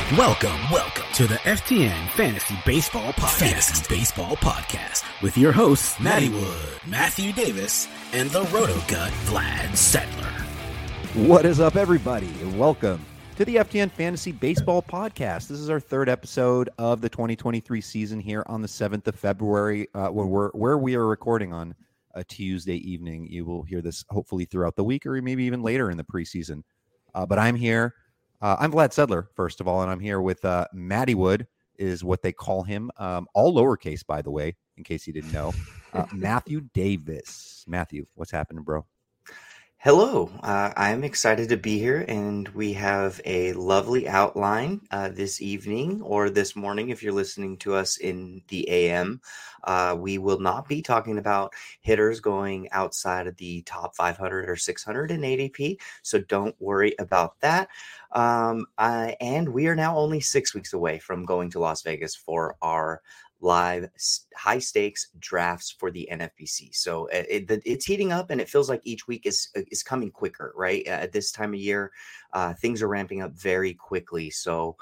Welcome to the FTN Fantasy Baseball Podcast. With your hosts, Matty Wood, Matthew Davis, and the RotoGut Vlad Sedler. What is up, everybody? Welcome to the FTN Fantasy Baseball Podcast. This is our third episode of the 2023 season here on the 7th of February, where we are recording on a Tuesday evening. You will hear this hopefully throughout the week or maybe even later in the preseason. But I'm here. I'm Vlad Sedler, first of all, and I'm here with Matty Wood, is what they call him. All lowercase, by the way, in case you didn't know. Matthew Davis. Matthew, what's happening, bro? Hello, I'm excited to be here, and we have a lovely outline this evening or this morning if you're listening to us in the AM. We will not be talking about hitters going outside of the top 500 or 600 in ADP, so don't worry about that. And we are now only 6 weeks away from going to Las Vegas for our live high stakes drafts for the NFBC. So it's heating up, and it feels like each week is coming quicker, right? At this time of year, things are ramping up very quickly. So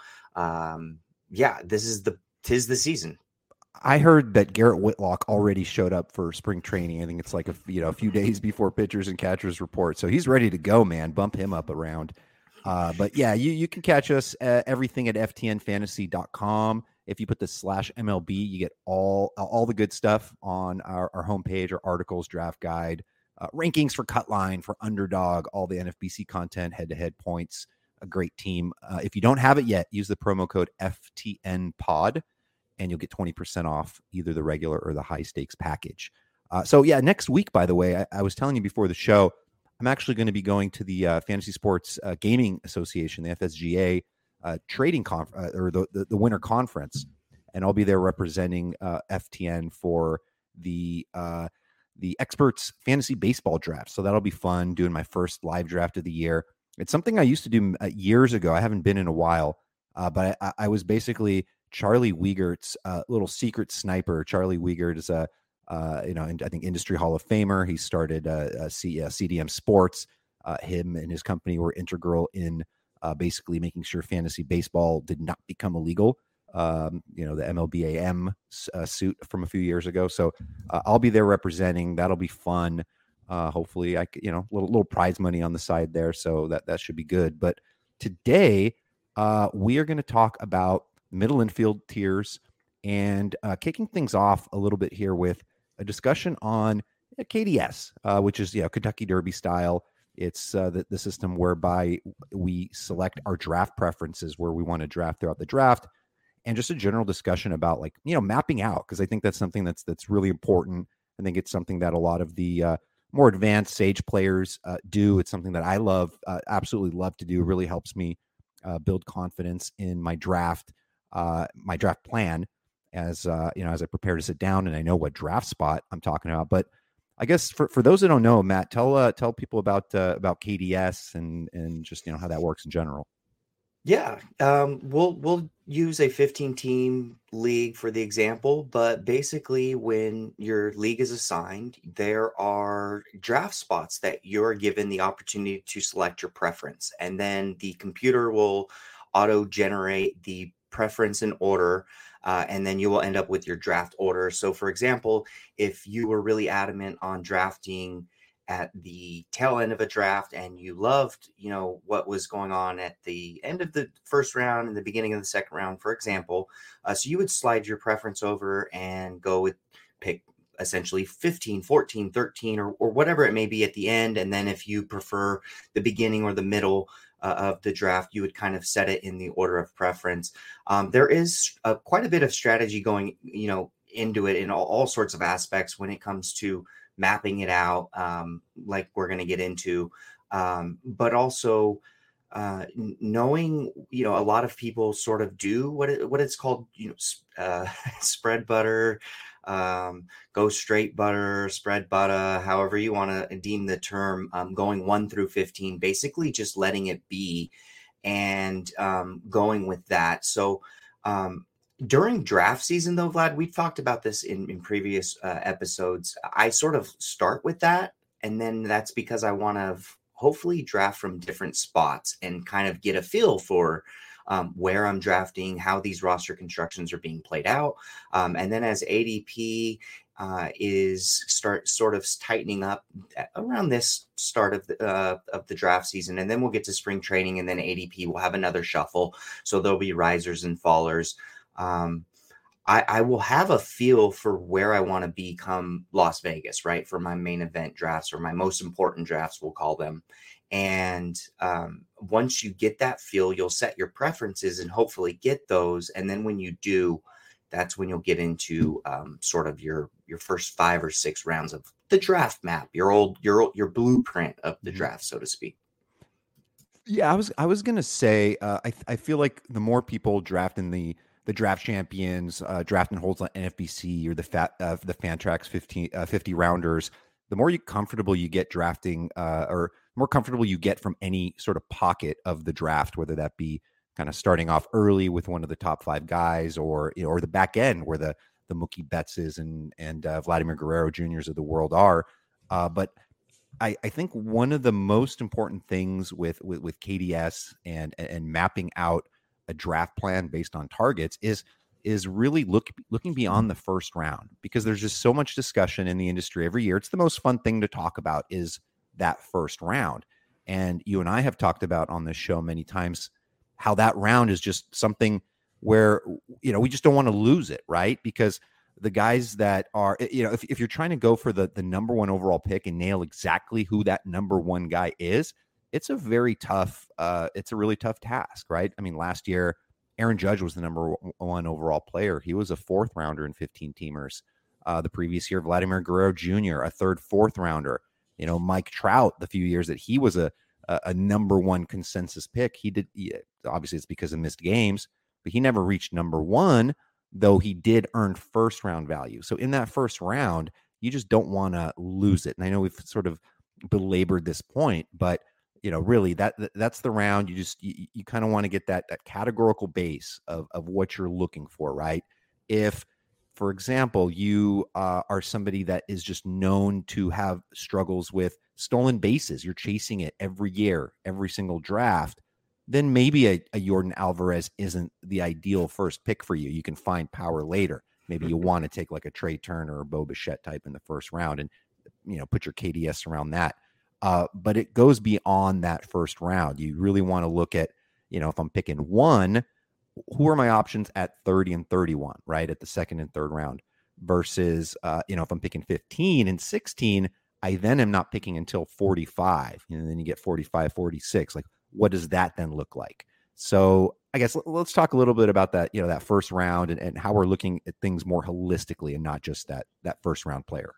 tis the season. I heard that Garrett Whitlock already showed up for spring training. I think it's like a few days before pitchers and catchers report. So he's ready to go, man. Bump him up around. But yeah, you can catch us everything at ftnfantasy.com. If you put the /MLB, you get all the good stuff on our homepage, our articles, draft guide, rankings for Cutline, for Underdog, all the NFBC content, head-to-head points, a great team. If you don't have it yet, use the promo code FTNPOD, and you'll get 20% off either the regular or the high-stakes package. So yeah, next week, by the way, I was telling you before the show, I'm actually going to be going to the Fantasy Sports Gaming Association, the FSGA, trading or the winter conference, and I'll be there representing FTN for the experts fantasy baseball draft. So that'll be fun, doing my first live draft of the year. It's something I used to do years ago. I haven't been in a while, but I was basically Charlie Wiegert's little secret sniper. Charlie Wiegert is I think industry Hall of Famer. He started CDM Sports. Him and his company were integral in basically making sure fantasy baseball did not become illegal. The MLBAM suit from a few years ago. So I'll be there representing. That'll be fun. Hopefully, little prize money on the side there. So that should be good. But today we are going to talk about middle infield tiers and kicking things off a little bit here with a discussion on KDS, which is Kentucky Derby style. It's the system whereby we select our draft preferences where we want to draft throughout the draft, and just a general discussion about mapping out, because I think that's something that's really important. I think it's something that a lot of the more advanced Sage players do. It's something that I absolutely love to do. It really helps me build confidence in my draft plan as I prepare to sit down and I know what draft spot I'm talking about. But I guess for those that don't know, Matt, tell people about KDS and just how that works in general. Yeah, we'll use a 15-team league for the example, but basically when your league is assigned, there are draft spots that you're given the opportunity to select your preference, and then the computer will auto-generate the preference in order. And then you will end up with your draft order. So, for example, if you were really adamant on drafting at the tail end of a draft and you loved, what was going on at the end of the first round and the beginning of the second round, for example, so you would slide your preference over and go with pick essentially 15, 14, 13, or whatever it may be at the end. And then if you prefer the beginning or the middle of the draft, you would kind of set it in the order of preference. There is quite a bit of strategy going, into it in all sorts of aspects when it comes to mapping it out, like we're going to get into, but also knowing, a lot of people sort of do what it's called, spread butter, go straight butter, spread butter, however you want to deem the term, going 1 through 15, basically just letting it be and going with that. So during draft season, though, Vlad, we've talked about this in previous episodes. I sort of start with that, and then that's because I want to hopefully draft from different spots and kind of get a feel for where I'm drafting, how these roster constructions are being played out. And then as ADP is sort of tightening up around this start of the draft season, and then we'll get to spring training, and then ADP will have another shuffle. So there'll be risers and fallers. I will have a feel for where I want to be come Las Vegas, right? For my main event drafts, or my most important drafts, we'll call them. And once you get that feel, you'll set your preferences and hopefully get those. And then when you do, that's when you'll get into sort of your first 5 or 6 rounds of the draft map, your blueprint of the draft, so to speak. Yeah, I was gonna say I feel like the more people draft in the draft champions, draft and holds on NFBC or the Fantrax 50 rounders, the more comfortable you get drafting, or more comfortable you get from any sort of pocket of the draft, whether that be kind of starting off early with one of the top 5 guys, or or the back end where the Mookie Bettses and Vladimir Guerrero Juniors of the world are. But I think one of the most important things with KDS and mapping out a draft plan based on targets is really looking beyond the first round, because there's just so much discussion in the industry every year. It's the most fun thing to talk about, is that first round. And you and I have talked about on this show many times how that round is just something where, we just don't want to lose it, right? Because the guys that are, if you're trying to go for the number 1 overall pick and nail exactly who that number 1 guy is, it's a really tough task, right? I mean, last year, Aaron Judge was the number 1 overall player. He was a 4th rounder in 15 teamers. The previous year, Vladimir Guerrero Jr., a 3rd, 4th rounder. Mike Trout, the few years that he was a number 1 consensus pick, obviously it's because of missed games, but he never reached number 1, though he did earn first round value. So in that first round, you just don't want to lose it. And I know we've sort of belabored this point, but really that's the round. You kind of want to get that categorical base of what you're looking for, right? If, for example, you are somebody that is just known to have struggles with stolen bases, you're chasing it every year, every single draft, then maybe a Yordan Alvarez isn't the ideal first pick for you. You can find power later. Maybe you want to take like a Trey Turner or Bo Bichette type in the first round and put your KDS around that. But it goes beyond that first round. You really want to look at, if I'm picking 1, who are my options at 30 and 31, right? At the 2nd and 3rd round versus, if I'm picking 15 and 16, I then am not picking until 45. And then you get 45, 46. Like, what does that then look like? So I guess let's talk a little bit about that, that first round and how we're looking at things more holistically and not just that first round player.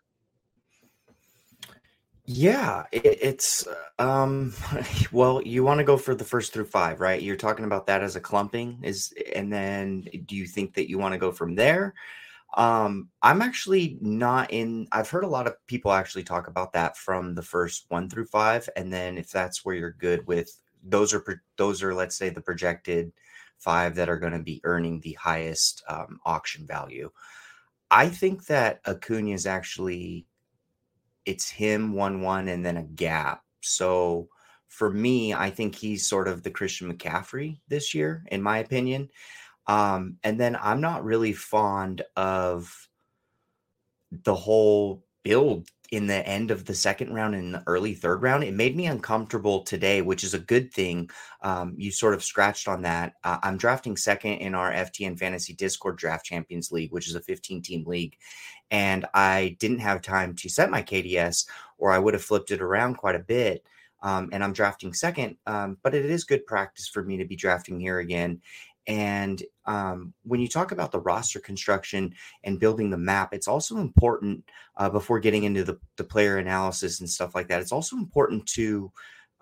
Yeah, it's well, you want to go for the 1st through 5, right? You're talking about that as a clumping, and then do you think that you want to go from there? I'm actually not in. I've heard a lot of people actually talk about that from the first 1 through 5, and then if that's where you're good with, those are let's say the projected 5 that are going to be earning the highest auction value. I think that Acuna is actually, it's him 1-1 and then a gap. So for me, I think he's sort of the Christian McCaffrey this year, in my opinion. And then I'm not really fond of the whole build in the end of the 2nd round and the early 3rd round. It made me uncomfortable today, which is a good thing. You sort of scratched on that. I'm drafting 2nd in our FTN Fantasy Discord Draft Champions League, which is a 15-team league. And I didn't have time to set my KDS, or I would have flipped it around quite a bit. And I'm drafting 2nd, but it is good practice for me to be drafting here again. And when you talk about the roster construction and building the map, it's also important before getting into the player analysis and stuff like that. It's also important to,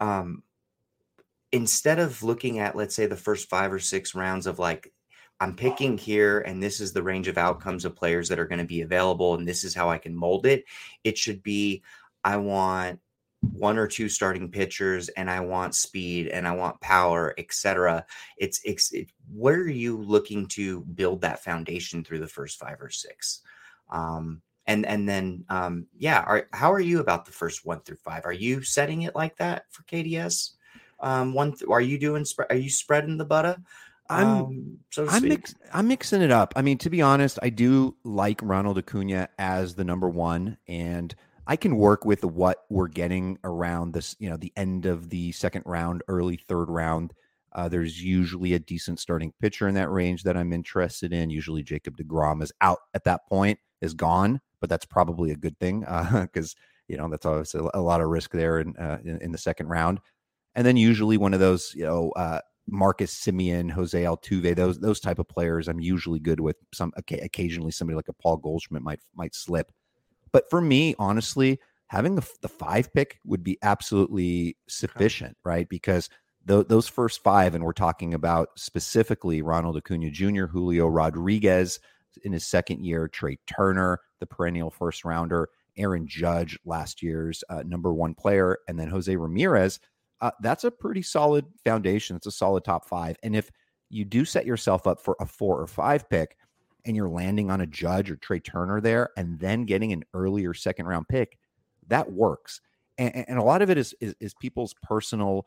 instead of looking at, let's say, the first 5 or 6 rounds of like, I'm picking here and this is the range of outcomes of players that are going to be available and this is how I can mold it. It should be, I want 1 or 2 starting pitchers and I want speed and I want power, etc. It's where are you looking to build that foundation through the first 5 or 6? And then how are you about the first 1 through 5? Are you setting it like that for KDS? Are you spreading the butter? so to speak. I'm mixing it up. I mean, to be honest, I do like Ronald Acuna as the number one, and I can work with what we're getting around this, the end of the second round, early third round. There's usually a decent starting pitcher in that range that I'm interested in. Usually Jacob deGrom is out at that point, is gone, but that's probably a good thing because, that's always a lot of risk there in the second round. And then usually one of those, Marcus Semien, Jose Altuve, those type of players, I'm usually good with. Occasionally somebody like a Paul Goldschmidt might slip. But for me, honestly, having the 5 pick would be absolutely sufficient, right? Because those first 5, and we're talking about specifically Ronald Acuna Jr., Julio Rodriguez in his second year, Trey Turner, the perennial first rounder, Aaron Judge, last year's number 1 player, and then Jose Ramirez. That's a pretty solid foundation. It's a solid top 5. And if you do set yourself up for a 4 or 5 pick and you're landing on a Judge or Trey Turner there and then getting an earlier second round pick, that works. And a lot of it is people's personal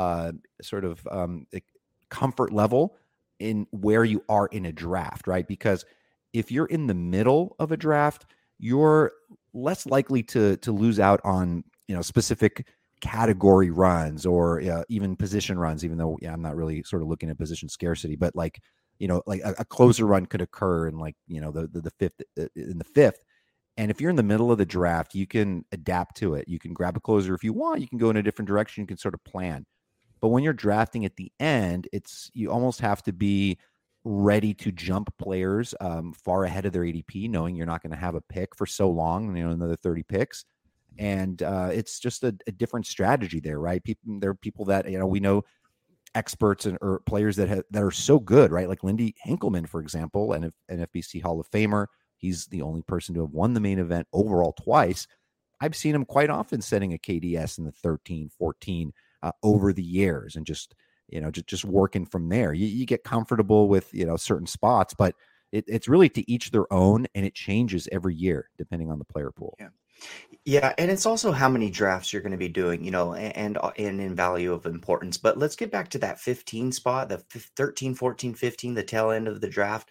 comfort level in where you are in a draft, right? Because if you're in the middle of a draft, you're less likely to lose out on, specific category runs or even position runs, even though I'm not really sort of looking at position scarcity, but like a closer run could occur in the fifth. And if you're in the middle of the draft, you can adapt to it. You can grab a closer if you want. You can go in a different direction. You can sort of plan. But when you're drafting at the end, you almost have to be ready to jump players far ahead of their ADP, knowing you're not going to have a pick for so long, another 30 picks. And it's just a different strategy there, right? There are people that, we know experts or players that are so good, right? Like Lindy Hinkelman, for example, an NFBC Hall of Famer. He's the only person to have won the main event overall twice. I've seen him quite often setting a KDS in the 13, 14 over the years and just working from there. You get comfortable with, certain spots, but it's really to each their own, and it changes every year depending on the player pool. Yeah, and it's also how many drafts you're going to be doing, and in value of importance. But let's get back to that 15 spot, the 13, 14, 15, the tail end of the draft.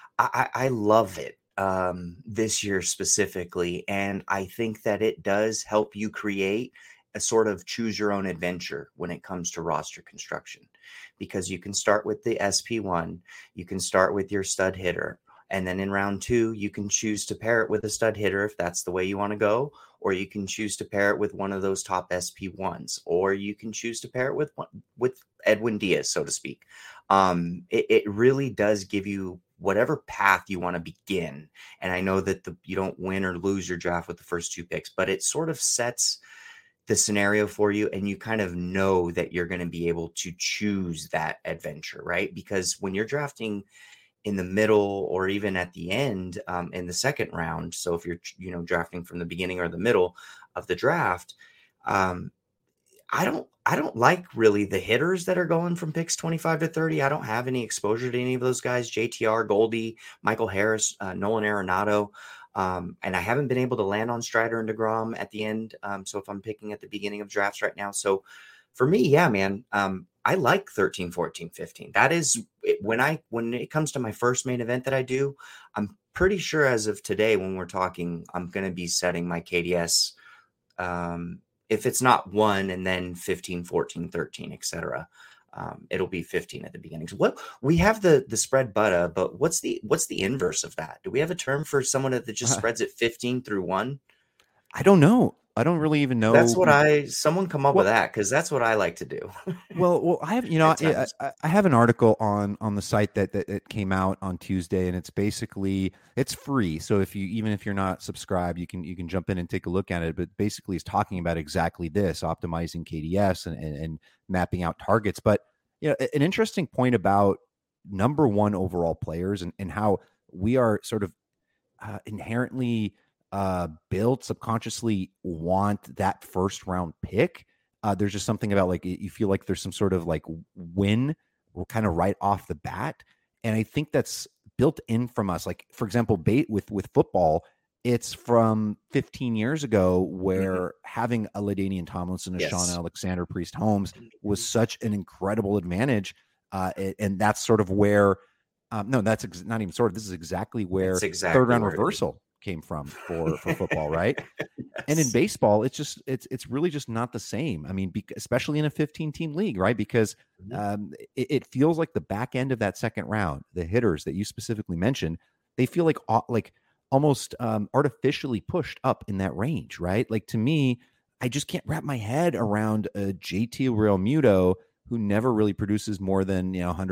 I love it this year specifically, and I think that it does help you create a sort of choose your own adventure when it comes to roster construction, because you can start with the SP1, you can start with your stud hitter. And then in round 2, you can choose to pair it with a stud hitter if that's the way you want to go, or you can choose to pair it with one of those top SP1s, or you can choose to pair it with Edwin Diaz, so to speak. It really does give you whatever path you want to begin. And I know that you don't win or lose your draft with the first 2 picks, but it sort of sets the scenario for you, and you kind of know that you're going to be able to choose that adventure, right? Because when you're drafting in the middle or even at the end in the second round, so if you're drafting from the beginning or the middle of the draft, I don't like really the hitters that are going from picks 25 to 30. I don't have any exposure to any of those guys: JTR, Goldie, Michael Harris, Nolan Arenado. And I haven't been able to land on Strider and deGrom at the end. So if I'm picking at the beginning of drafts right now. So for me, yeah, man, I like 13, 14, 15. That is when it comes to my first main event that I do, I'm pretty sure as of today, when we're talking, I'm going to be setting my KDS. If it's not 1 and then 15, 14, 13, etc. It'll be 15 at the beginning. So what we have the spread butta, but what's the inverse of that? Do we have a term for someone that just spreads it 15 through 1? I don't know. I don't really even know. That's what someone come up with that, because that's what I like to do. well, I have I have an article on the site that came out on Tuesday, and it's free. So even if you're not subscribed, you can jump in and take a look at it. But basically, it's talking about exactly this: optimizing KDS and mapping out targets. But an interesting point about number 1 overall players and how we are sort of inherently built, subconsciously want that first round pick. There's just something about like you feel like there's some sort of like win kind of right off the bat, and I think that's built in from us. Like, for example, with football, it's from 15 years ago where having a LaDainian Tomlinson, a Sean Alexander, Priest Holmes was such an incredible advantage And that's sort of where, no, that's not even sort of, this is exactly where third round reversal came from for football, right? Yes. And in baseball, it's really just not the same. I mean, especially in a 15-team league, right? Because it feels like the back end of that second round, the hitters that you specifically mentioned, they feel like almost artificially pushed up in that range, right? Like, to me, I just can't wrap my head around a JT Realmuto who never really produces more than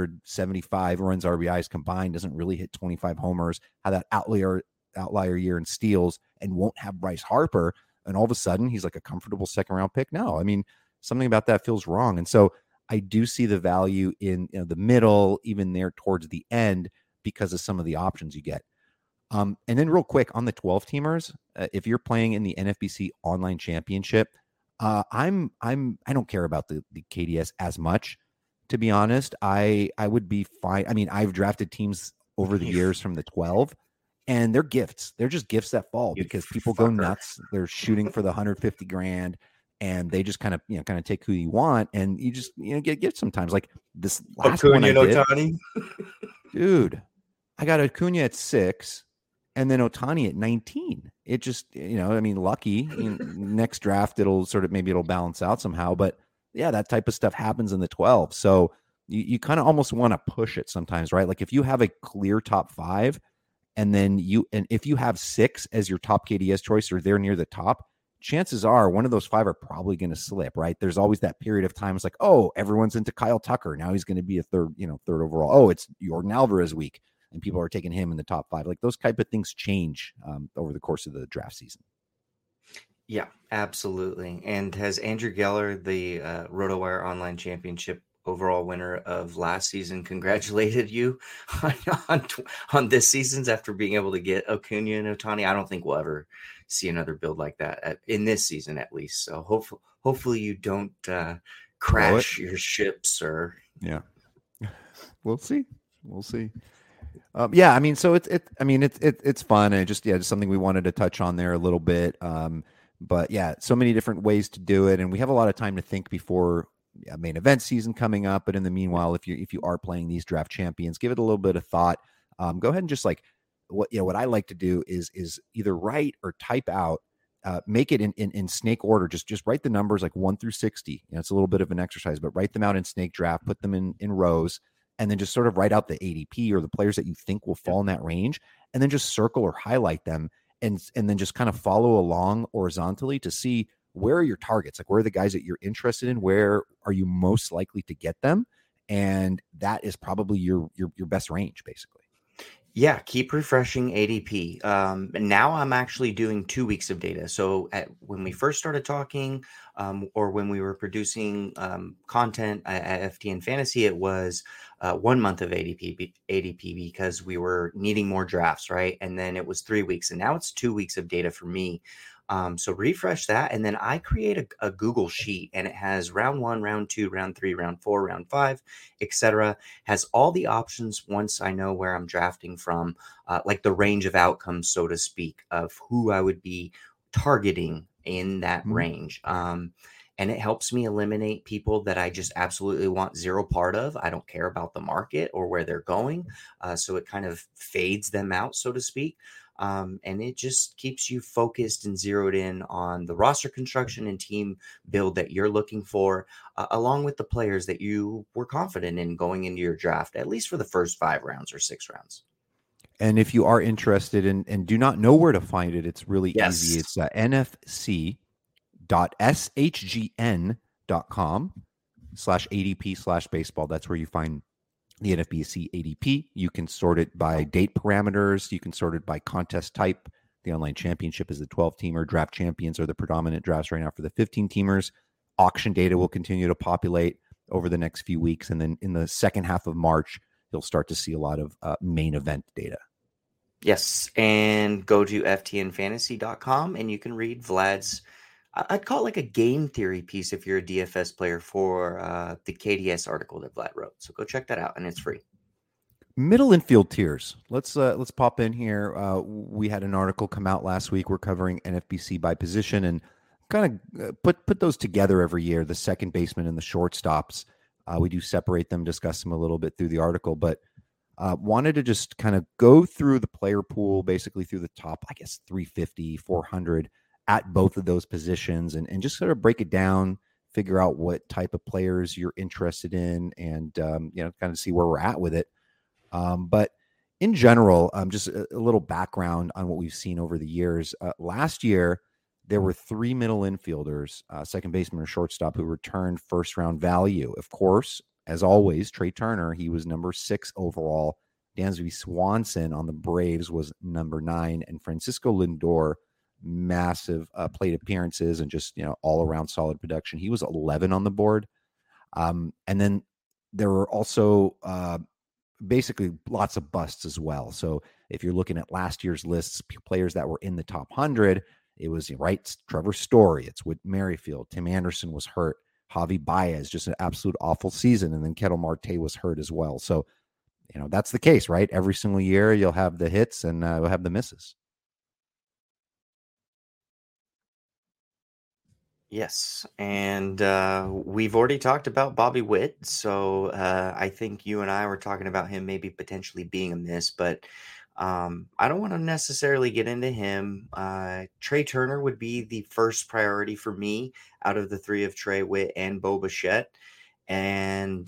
175 runs, RBIs combined, doesn't really hit 25 homers, have that outlier year in steals, and won't have Bryce Harper, and all of a sudden he's like a comfortable second round pick. No, I mean, something about that feels wrong. And so I do see the value in the middle, even there towards the end, because of some of the options you get. And then real quick on the 12 teamers, if you're playing in the NFBC online championship, I don't care about the KDS as much, to be honest. I would be fine. I mean, I've drafted teams over the years from the 12, and they're gifts. They're just gifts that fall because people go nuts. They're shooting for the 150 grand, and they just kind of take who you want, and you just get gifts sometimes. Like this last Acuna one I did, Ohtani. Dude, I got Acuna at 6. And then Ohtani at 19. It just, I mean, lucky. Next draft, maybe it'll balance out somehow. But yeah, that type of stuff happens in the 12. So you kind of almost want to push it sometimes, right? Like if you have a clear top 5, and if you have 6 as your top KDS choice, or they're near the top, chances are one of those 5 are probably going to slip, right? There's always that period of time. It's like, oh, everyone's into Kyle Tucker. Now he's going to be a third overall. Oh, it's Jordan Alvarez week, and people are taking him in the top 5. Like those type of things change over the course of the draft season. Yeah, absolutely. And has Andrew Geller, the RotoWire Online Championship overall winner of last season, congratulated you on this season's after being able to get Acuna and Ohtani? I don't think we'll ever see another build like that in this season, at least. So hopefully you don't crash your ships, or yeah, we'll see. Yeah, I mean, so it's fun, and just something we wanted to touch on there a little bit. But yeah, so many different ways to do it, and we have a lot of time to think before main event season coming up. But in the meanwhile, if you are playing these draft champions, give it a little bit of thought. Go ahead and just like what I like to do is either write or type out, make it in snake order. Just write the numbers like 1 through 60. It's a little bit of an exercise, but write them out in snake draft, put them in rows. And then just sort of write out the ADP or the players that you think will fall in that range, and then just circle or highlight them, and then just kind of follow along horizontally to see where are your targets, like where are the guys that you're interested in, where are you most likely to get them, and that is probably your best range, basically. Yeah, keep refreshing ADP. Now I'm actually doing 2 weeks of data. So when we first started talking, or when we were producing content at FTN Fantasy, it was 1 month of ADP because we were needing more drafts, right? And then it was 3 weeks, and now it's 2 weeks of data for me. So refresh that, and then I create a Google sheet, and it has round 1, round 2, round 3, round 4, round 5, etc. Has all the options once I know where I'm drafting from, like the range of outcomes, so to speak, of who I would be targeting in that range. And it helps me eliminate people that I just absolutely want zero part of. I don't care about the market or where they're going. So it kind of fades them out, so to speak. And it just keeps you focused and zeroed in on the roster construction and team build that you're looking for, along with the players that you were confident in going into your draft, at least for the first 5 rounds or 6 rounds. And if you are interested and do not know where to find it, it's really easy. It's nfc.shgn.com/ADP/baseball. That's where you find the NFBC ADP. You can sort it by date parameters. You can sort it by contest type. The online championship is the 12-teamer. Draft champions are the predominant drafts right now for the 15-teamers. Auction data will continue to populate over the next few weeks. And then in the second half of March, you'll start to see a lot of main event data. Yes. And go to ftnfantasy.com and you can read Vlad's, I'd call it like a game theory piece if you're a DFS player, for the KDS article that Vlad wrote. So go check that out, and it's free. Middle infield tiers. Let's pop in here. We had an article come out last week. We're covering NFBC by position and kind of put those together every year, the second baseman and the shortstops. We do separate them, discuss them a little bit through the article, but wanted to just kind of go through the player pool, basically through the top, I guess, 350, 400 at both of those positions, and just sort of break it down, figure out what type of players you're interested in, and kind of see where we're at with it. But in general, just a little background on what we've seen over the years. Last year, there were 3 middle infielders, second baseman or shortstop, who returned first-round value. Of course, as always, Trey Turner, he was number 6 overall. Dansby Swanson on the Braves was number 9, and Francisco Lindor, massive plate appearances and just all-around solid production. He was 11 on the board. And then there were also basically lots of busts as well. So if you're looking at last year's lists, players that were in the top 100, it was Trevor Story, it's Whit Merrifield, Tim Anderson was hurt, Javi Baez, just an absolute awful season, and then Ketel Marte was hurt as well. So that's the case, right? Every single year you'll have the hits and you'll have the misses. Yes, and we've already talked about Bobby Witt, so I think you and I were talking about him maybe potentially being a miss, but I don't want to necessarily get into him. Trey Turner would be the first priority for me out of the three of Trey, Witt, and Bo Bichette. And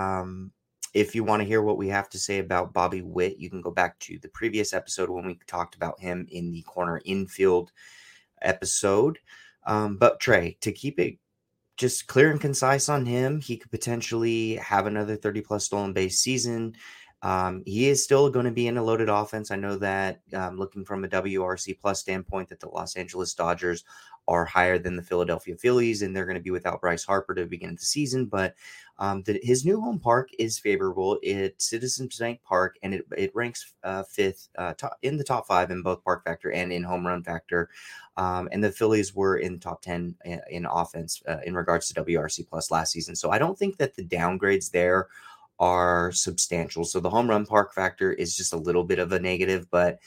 if you want to hear what we have to say about Bobby Witt, you can go back to the previous episode when we talked about him in the corner infield episode. But Trey, to keep it just clear and concise on him, he could potentially have another 30-plus stolen base season. He is still going to be in a loaded offense. I know that looking from a WRC plus standpoint, that the Los Angeles Dodgers are higher than the Philadelphia Phillies, and they're going to be without Bryce Harper to begin the season. But his new home park is favorable. It's Citizens Bank Park, and it ranks fifth in the top 5 in both park factor and in home run factor. And the Phillies were in the top 10 in offense in regards to WRC plus last season. So I don't think that the downgrades there are substantial. So the home run park factor is just a little bit of a negative, but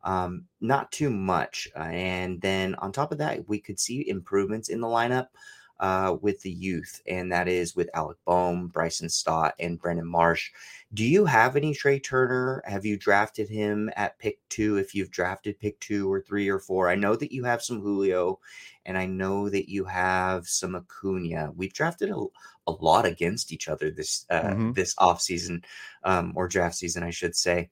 not too much. And then on top of that, we could see improvements in the lineup with the youth, and that is with Alec Bohm, Bryson Stott, and Brendan Marsh. Do you have any Trey Turner? Have you drafted him at pick 2? If you've drafted pick 2 or 3 or 4, I know that you have some Julio, and I know that you have some Acuna. We've drafted a lot against each other this offseason, or draft season, I should say.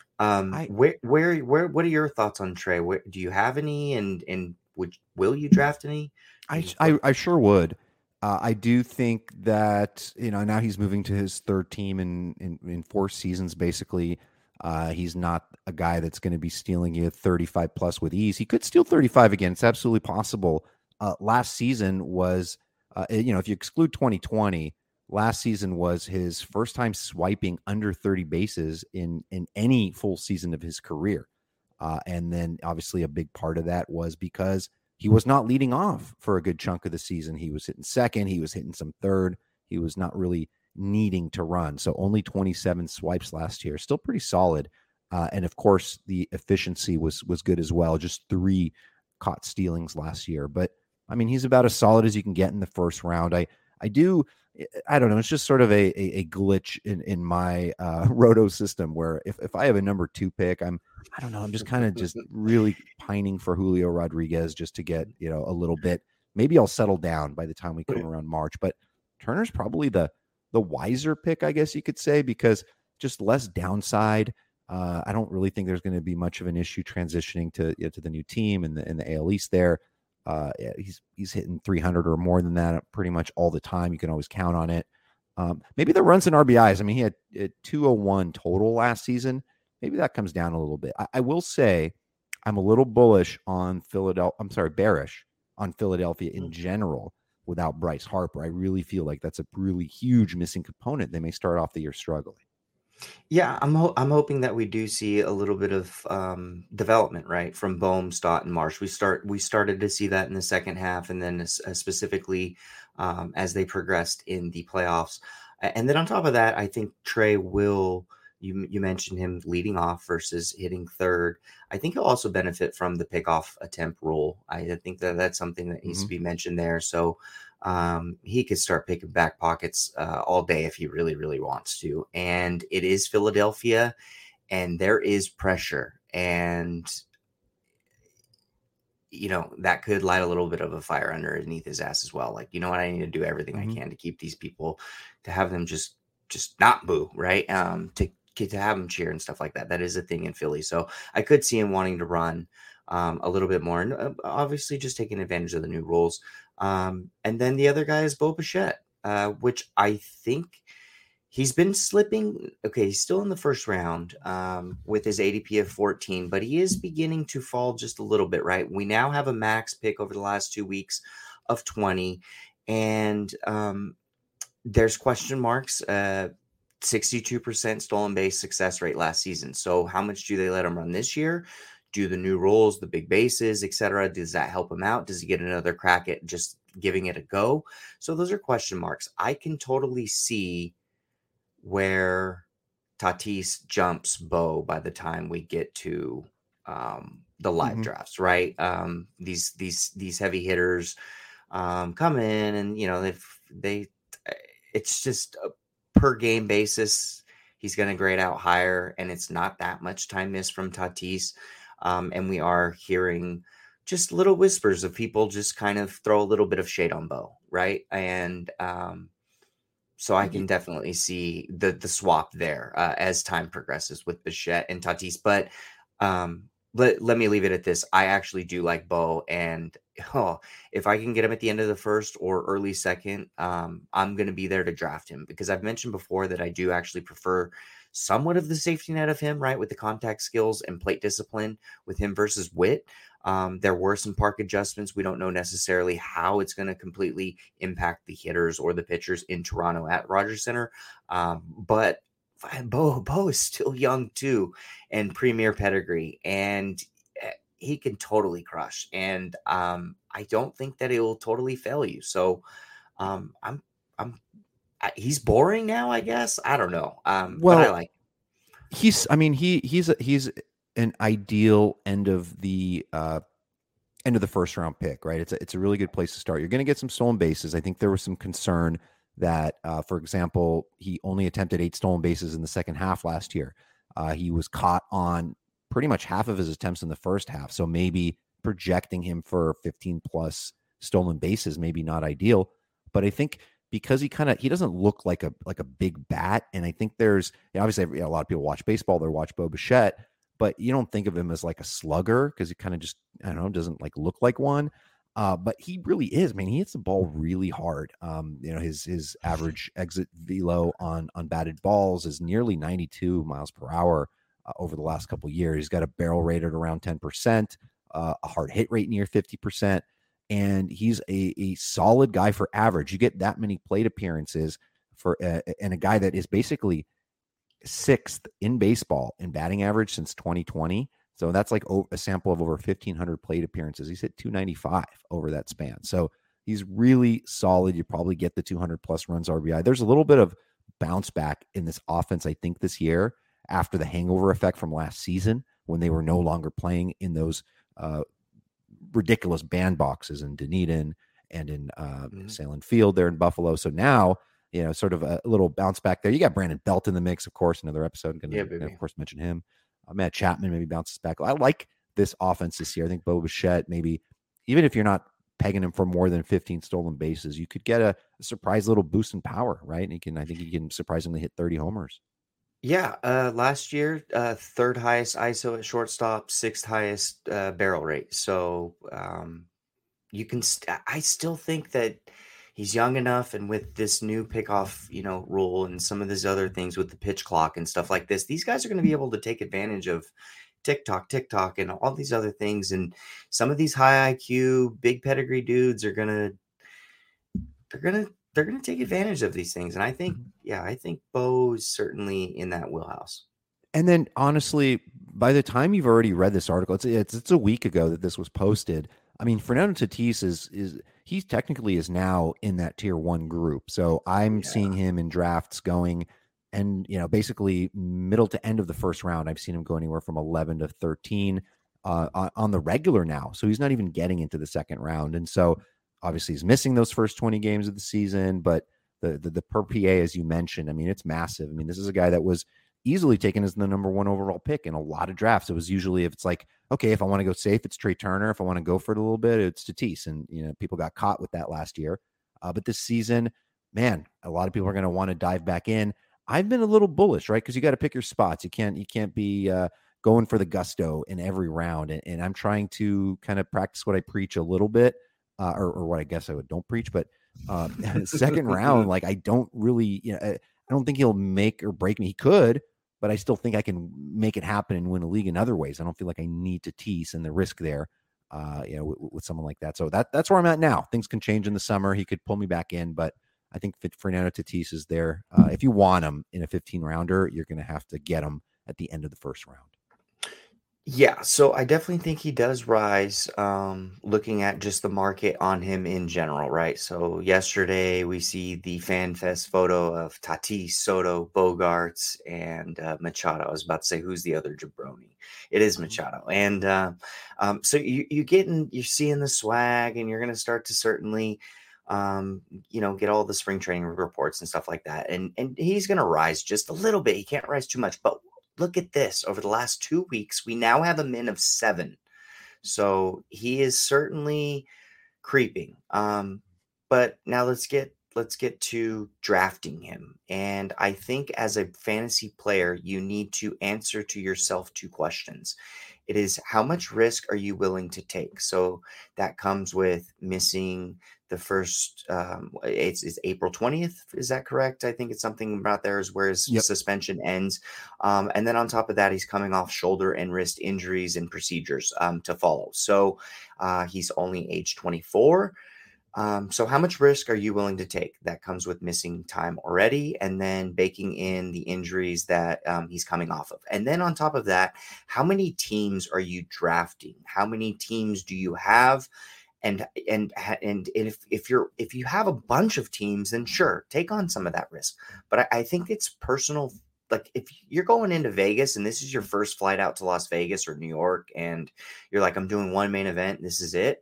What are your thoughts on Trey? Do you have any, and will you draft any? I sure would. I do think that now he's moving to his 3rd team in 4 seasons. Basically, he's not a guy that's going to be stealing you 35 plus with ease. He could steal 35 again. It's absolutely possible. Last season was, if you exclude 2020, last season was his first time swiping under 30 bases in any full season of his career. And then obviously a big part of that was because he was not leading off for a good chunk of the season. He was hitting second. He was hitting some third. He was not really needing to run. So only 27 swipes last year, still pretty solid. And of course, the efficiency was good as well. Just 3 caught stealings last year. But I mean, he's about as solid as you can get in the first round. I don't know. It's just sort of a glitch in my roto system where if I have a number 2 pick, I'm just kind of just really pining for Julio Rodriguez just to get, a little bit. Maybe I'll settle down by the time we come around March. But Turner's probably the wiser pick, I guess you could say, because just less downside. I don't really think there's going to be much of an issue transitioning to the new team and the AL East there. He's hitting 300 or more than that pretty much all the time. You can always count on it. Maybe the runs and RBIs. I mean, he had 201 total last season. Maybe that comes down a little bit. I will say I'm a little bullish on bearish on Philadelphia in general without Bryce Harper. I really feel like that's a really huge missing component. They may start off the year struggling. Yeah, I'm hoping that we do see a little bit of development, right, from Bohm, Stott, and Marsh. We started to see that in the second half, and then specifically as they progressed in the playoffs. And then on top of that, I think Trey will. You mentioned him leading off versus hitting third. I think he'll also benefit from the pickoff attempt rule. I think that's something that needs to be mentioned there. So He could start picking back pockets all day if he really, really wants to. And it is Philadelphia, and there is pressure. And, that could light a little bit of a fire underneath his ass as well. Like, you know what? I need to do everything I can to keep these people, to have them just not boo, right? To have them cheer and stuff like that. That is a thing in Philly. So I could see him wanting to run a little bit more, and obviously just taking advantage of the new rules. And then the other guy is Bo Bichette, which I think he's been slipping. Okay, he's still in the first round with his ADP of 14, but he is beginning to fall just a little bit, right? We now have a max pick over the last 2 weeks of 20, and there's question marks. 62% stolen base success rate last season. So how much do they let him run this year? Do the new rules, the big bases, etc. Does that help him out? Does he get another crack at just giving it a go? So those are question marks. I can totally see where Tatis jumps Bo by the time we get to the live drafts, right? These heavy hitters come in, and it's just a per game basis, he's going to grade out higher, and it's not that much time missed from Tatis. And we are hearing just little whispers of people just kind of throw a little bit of shade on Bo, right? And so I can definitely see the swap there as time progresses with Bichette and Tatis. But let me leave it at this. I actually do like Bo, and if I can get him at the end of the first or early second, I'm going to be there to draft him, because I've mentioned before that I do actually prefer somewhat of the safety net of him, right, with the contact skills and plate discipline with him versus Witt. There were some park adjustments. We don't know necessarily how it's going to completely impact the hitters or the pitchers in Toronto at Rogers Center. But Bo is still young too, and premier pedigree, and he can totally crush. And I don't think that it will totally fail you. So he's boring now, I guess. I don't know. But I like him. He's an ideal end of the first round pick, right? It's a really good place to start. You're going to get some stolen bases. I think there was some concern that, for example, he only attempted 8 stolen bases in the second half last year. He was caught on pretty much half of his attempts in the first half. So maybe projecting him for 15 plus stolen bases, maybe not ideal. But I think because he doesn't look like a big bat. And I think there's, obviously a lot of people watch baseball, they watch Bo Bichette, but you don't think of him as like a slugger, because he kind of just, I don't know, doesn't like look like one. But he really is, man. He hits the ball really hard. His average exit velo on batted balls is nearly 92 miles per hour over the last couple of years. He's got a barrel rate at around 10%, a hard hit rate near 50%, and he's a solid guy for average. You get that many plate appearances for and a guy that is basically 6th in baseball in batting average since 2020. So that's like a sample of over 1,500 plate appearances. He's hit 295 over that span. So he's really solid. You probably get the 200 plus runs RBI. There's a little bit of bounce back in this offense, I think, this year after the hangover effect from last season when they were no longer playing in those ridiculous bandboxes in Dunedin and in Salem Field there in Buffalo. So now, sort of a little bounce back there. You got Brandon Belt in the mix, of course, another episode. Going to, of course, mention him. Matt Chapman maybe bounces back. I like this offense this year. I think Bo Bichette, maybe, even if you're not pegging him for more than 15 stolen bases, you could get a surprise little boost in power, right? And I think he can surprisingly hit 30 homers. Yeah, last year, 3rd highest ISO at shortstop, 6th highest barrel rate. So you can. I still think that he's young enough, and with this new pickoff, rule and some of these other things with the pitch clock and stuff like this, these guys are going to be able to take advantage of TikTok, and all these other things. And some of these high IQ, big pedigree dudes are they're going to take advantage of these things. And I think, I think Bo is certainly in that wheelhouse. And then honestly, by the time you've already read this article, it's a week ago that this was posted. I mean, Fernando Tatis he technically is now in that tier 1 group. So I'm seeing him in drafts going, and basically middle to end of the first round. I've seen him go anywhere from 11 to 13 on the regular now. So he's not even getting into the second round. And so Obviously, he's missing those first 20 games of the season, but the per PA, as you mentioned, I mean, it's massive. I mean, this is a guy that was easily taken as the number 1 overall pick in a lot of drafts. It was usually, if it's like, okay, if I want to go safe, it's Trey Turner. If I want to go for it a little bit, it's Tatis. And, people got caught with that last year. But this season, man, a lot of people are going to want to dive back in. I've been a little bullish, right? Because you got to pick your spots. You can't be going for the gusto in every round. And I'm trying to kind of practice what I preach a little bit, or what I guess I don't preach. But second round, like, I don't really, I don't think he'll make or break me. He could, but I still think I can make it happen and win a league in other ways. I don't feel like I need Tatis and the risk there, with someone like that. So that's where I'm at now. Things can change in the summer. He could pull me back in, but I think Fernando Tatis is there. If you want him in a 15 rounder, you're going to have to get him at the end of the first round. Yeah, so I definitely think he does rise, looking at just the market on him in general, right? So yesterday we see the FanFest photo of Tatis, Soto, Bogarts, and Machado. I was about to say, who's the other jabroni? It is Machado. And so you're seeing the swag, and you're going to start to certainly get all the spring training reports and stuff like that. And he's going to rise just a little bit. He can't rise too much, but look at this. Over the last 2 weeks, we now have a min of 7. So he is certainly creeping. But now let's get to drafting him. And I think as a fantasy player, you need to answer to yourself 2 questions. It is, how much risk are you willing to take? So that comes with missing the first, it's April 20th. Is that correct? I think it's something about there is where his suspension ends. And then on top of that, he's coming off shoulder and wrist injuries and procedures to follow. So he's only age 24. So how much risk are you willing to take? That comes with missing time already, and then baking in the injuries that he's coming off of. And then on top of that, how many teams are you drafting? How many teams do you have? And if you have a bunch of teams, then sure, take on some of that risk. But I think it's personal. Like, if you're going into Vegas and this is your first flight out to Las Vegas or New York, and you're like, I'm doing one main event, this is it.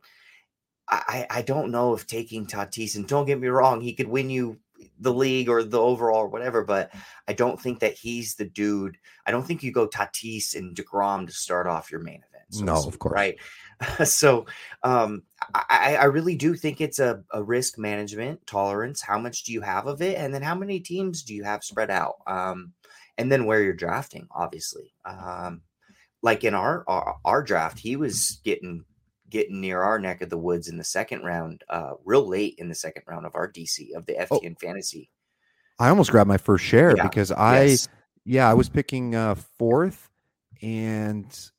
I don't know if taking Tatis, and don't get me wrong, he could win you the league or the overall or whatever, but I don't think that he's the dude. I don't think you go Tatis and DeGrom to start off your main event. So no, of course. Right. So I really do think it's a risk management tolerance. How much do you have of it? And then how many teams do you have spread out? And then where you're drafting, obviously. Like in our draft, he was getting near our neck of the woods in the second round, real late in the second round of our DC of the FTN Fantasy. I almost grabbed my first share because I was picking 4th, and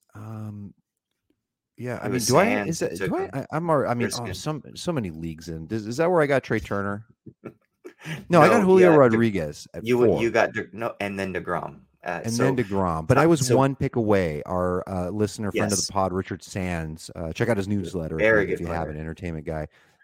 I mean, so many leagues in. Is that where I got Trey Turner? No, I got Julio Rodriguez at 4. You got and then DeGrom. Then DeGrom. But I was one pick away. Our listener, friend of the pod, Richard Sands. Check out his newsletter if you have an entertainment guy.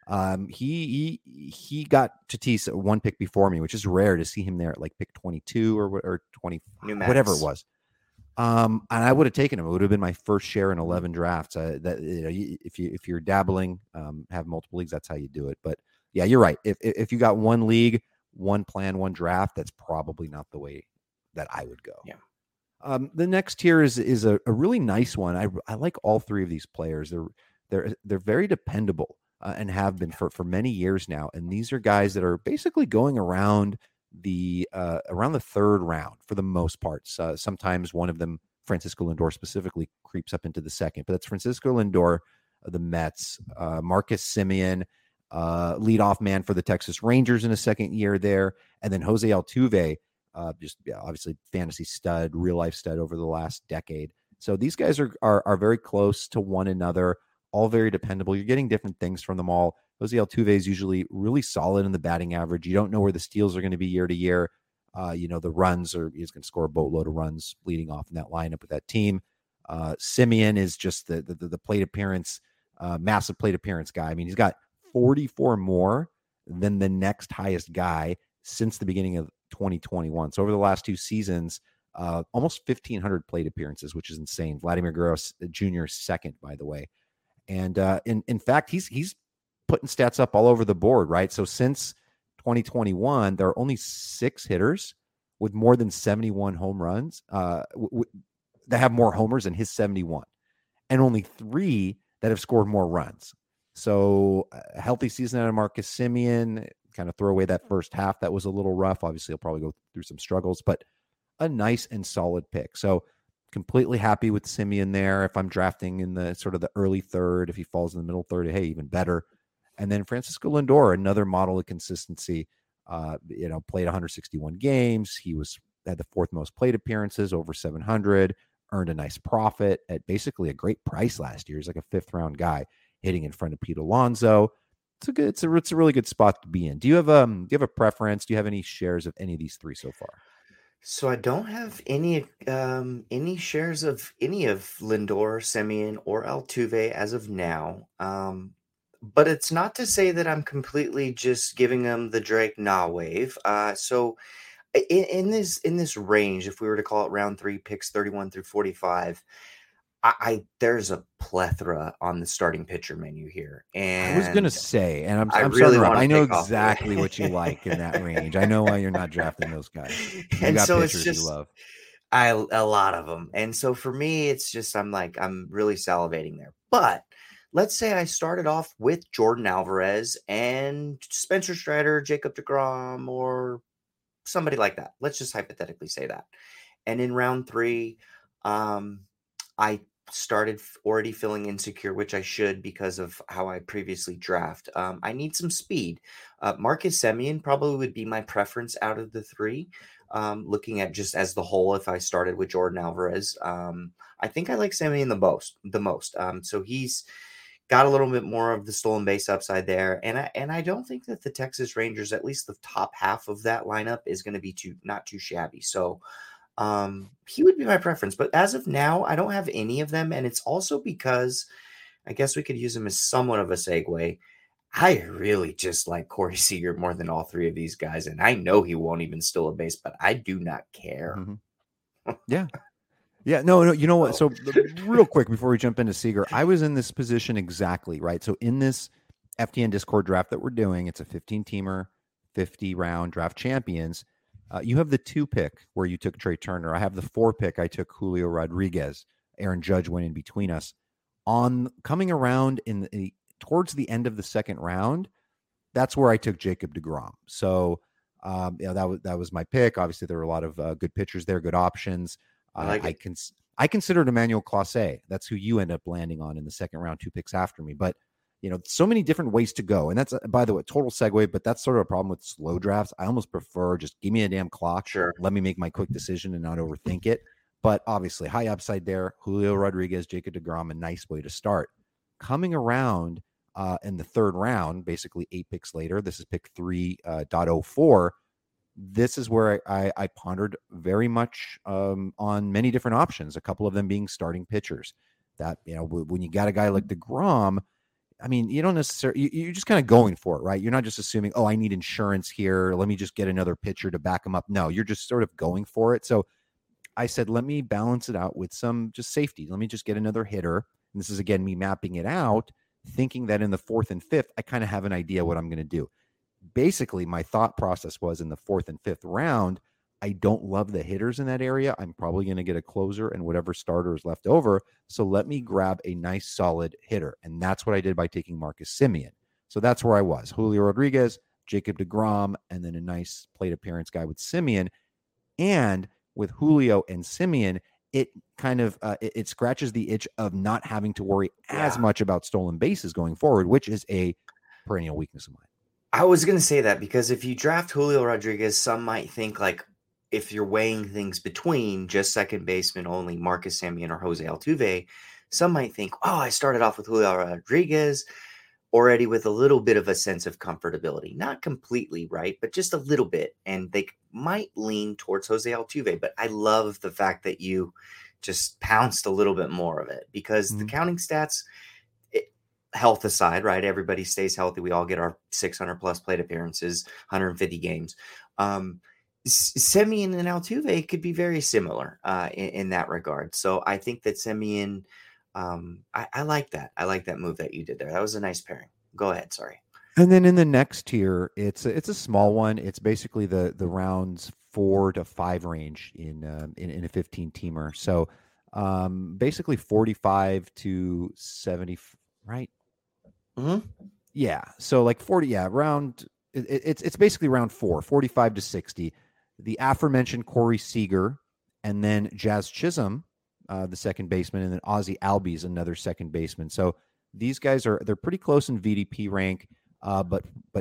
He got Tatis at 1 pick before me, which is rare to see him there at like pick 22 or 20, whatever it was. And I would have taken him. It would have been my first share in 11 drafts. If you're dabbling, have multiple leagues, that's how you do it. But yeah, you're right. If you got one league, one plan, one draft, that's probably not the way that I would go. Yeah. The next tier is a really nice one. I like all 3 of these players. They're very dependable and have been for many years now. And these are guys that are basically going around the 3rd round for the most part. Sometimes one of them, Francisco Lindor specifically, creeps up into the 2nd. But that's Francisco Lindor of the Mets, Marcus Semien, leadoff man for the Texas Rangers in a second year there, and then Jose Altuve. Obviously fantasy stud, real life stud over the last decade. So these guys are very close to one another, all very dependable. You're getting different things from them all. Jose Altuve is usually really solid in the batting average. You don't know where the steals are going to be year to year. The runs he's going to score a boatload of runs leading off in that lineup with that team. Semien is just the plate appearance, massive plate appearance guy. I mean, he's got 44 more than the next highest guy since the beginning of 2021. So over the last 2 seasons, almost 1,500 plate appearances, which is insane. Vladimir Guerrero Jr. 2nd, by the way. And in fact, he's putting stats up all over the board, right? So since 2021, there are only 6 hitters with more than 71 home runs that have more homers than his 71, and only 3 that have scored more runs. So a healthy season out of Marcus Semien. Kind of throw away that first half that was a little rough. Obviously, he'll probably go through some struggles, but a nice and solid pick. So completely happy with Semien there. If I'm drafting in the sort of the early third, if he falls in the middle third, hey, even better. And then Francisco Lindor, another model of consistency. Played 161 games. He had the 4th most plate appearances, over 700. Earned a nice profit at basically a great price last year. He's like a 5th round guy, hitting in front of Pete Alonso. It's a really good spot to be in. Do you have a preference? Do you have any shares of any of these 3 so far? So I don't have any shares of any of Lindor, Semien, or Altuve as of now. But it's not to say that I'm completely just giving them the Drake Nah wave. So in this range, if we were to call it round 3 picks 31 through 45, there's a plethora on the starting pitcher menu here. And I was gonna say, and I'm really sorry, I know pick off exactly what you like in that range. I know why you're not drafting those guys. You and got so it's pitchers just you love. a lot of them. And so for me, it's just I'm really salivating there. But let's say I started off with Jordan Alvarez and Spencer Strider, Jacob deGrom, or somebody like that. Let's just hypothetically say that. And in round 3, I started already feeling insecure, which I should because of how I previously draft. I need some speed. Marcus Semien probably would be my preference out of the 3. Looking at just as the whole, if I started with Jordan Alvarez, I think I like Semien the most. So he's got a little bit more of the stolen base upside there, and I don't think that the Texas Rangers, at least the top half of that lineup, is going to be not too shabby. So he would be my preference, but as of now, I don't have any of them. And it's also because I guess we could use him as somewhat of a segue. I really just like Corey Seager more than all 3 of these guys. And I know he won't even steal a base, but I do not care. Mm-hmm. Yeah. Yeah. No, you know what? So real quick, before we jump into Seager, I was in this position exactly, right? So in this FTN Discord draft that we're doing, it's a 15-teamer, 50-round draft champions. You have the 2 pick where you took Trey Turner. I have the 4 pick. I took Julio Rodriguez. Aaron Judge went in between us. On coming around towards the end of the 2nd round, that's where I took Jacob deGrom. So that was my pick. Obviously, there were a lot of good pitchers there, good options. I considered Emmanuel Clase. That's who you end up landing on in the 2nd round, 2 picks after me. But so many different ways to go. And that's, by the way, total segue, but that's sort of a problem with slow drafts. I almost prefer just give me a damn clock. Sure. Let me make my quick decision and not overthink it. But obviously, high upside there. Julio Rodriguez, Jacob deGrom, a nice way to start. Coming around in the 3rd round, basically 8 picks later, this is pick 3.04. This is where I pondered very much on many different options, a couple of them being starting pitchers. That, when you got a guy like deGrom, I mean, you don't necessarily, you're just kind of going for it, right? You're not just assuming, oh, I need insurance here. Let me just get another pitcher to back him up. No, you're just sort of going for it. So I said, let me balance it out with some just safety. Let me just get another hitter. And this is, again, me mapping it out, thinking that in the 4th and 5th, I kind of have an idea what I'm going to do. Basically, my thought process was in the 4th and 5th round, I don't love the hitters in that area. I'm probably going to get a closer and whatever starter is left over. So let me grab a nice solid hitter. And that's what I did by taking Marcus Semien. So that's where I was. Julio Rodriguez, Jacob deGrom, and then a nice plate appearance guy with Semien. And with Julio and Semien, it kind of it scratches the itch of not having to worry as much about stolen bases going forward, which is a perennial weakness of mine. I was going to say that because if you draft Julio Rodriguez, some might think like, if you're weighing things between just second baseman only, Marcus Semien or Jose Altuve, some might think, oh, I started off with Julio Rodriguez already with a little bit of a sense of comfortability. Not completely, right? But just a little bit. And they might lean towards Jose Altuve. But I love the fact that you just pounced a little bit more of it because the counting stats, health aside, right? Everybody stays healthy. We all get our 600 plus plate appearances, 150 games. Semien and Altuve could be very similar in that regard. So I think that Semien, I like that. I like that move that you did there. That was a nice pairing. go ahead. Sorry. And then in the next tier, it's a small one. It's basically the rounds 4 to 5 range in a 15 teamer. So basically 45 to 70, right? Mm-hmm. Yeah. So like 40, yeah, it's basically round 4, 45 to 60. The aforementioned Corey Seager, and then Jazz Chisholm, the second baseman, and then Ozzie Albies, another second baseman. So these guys they're pretty close in VDP rank. But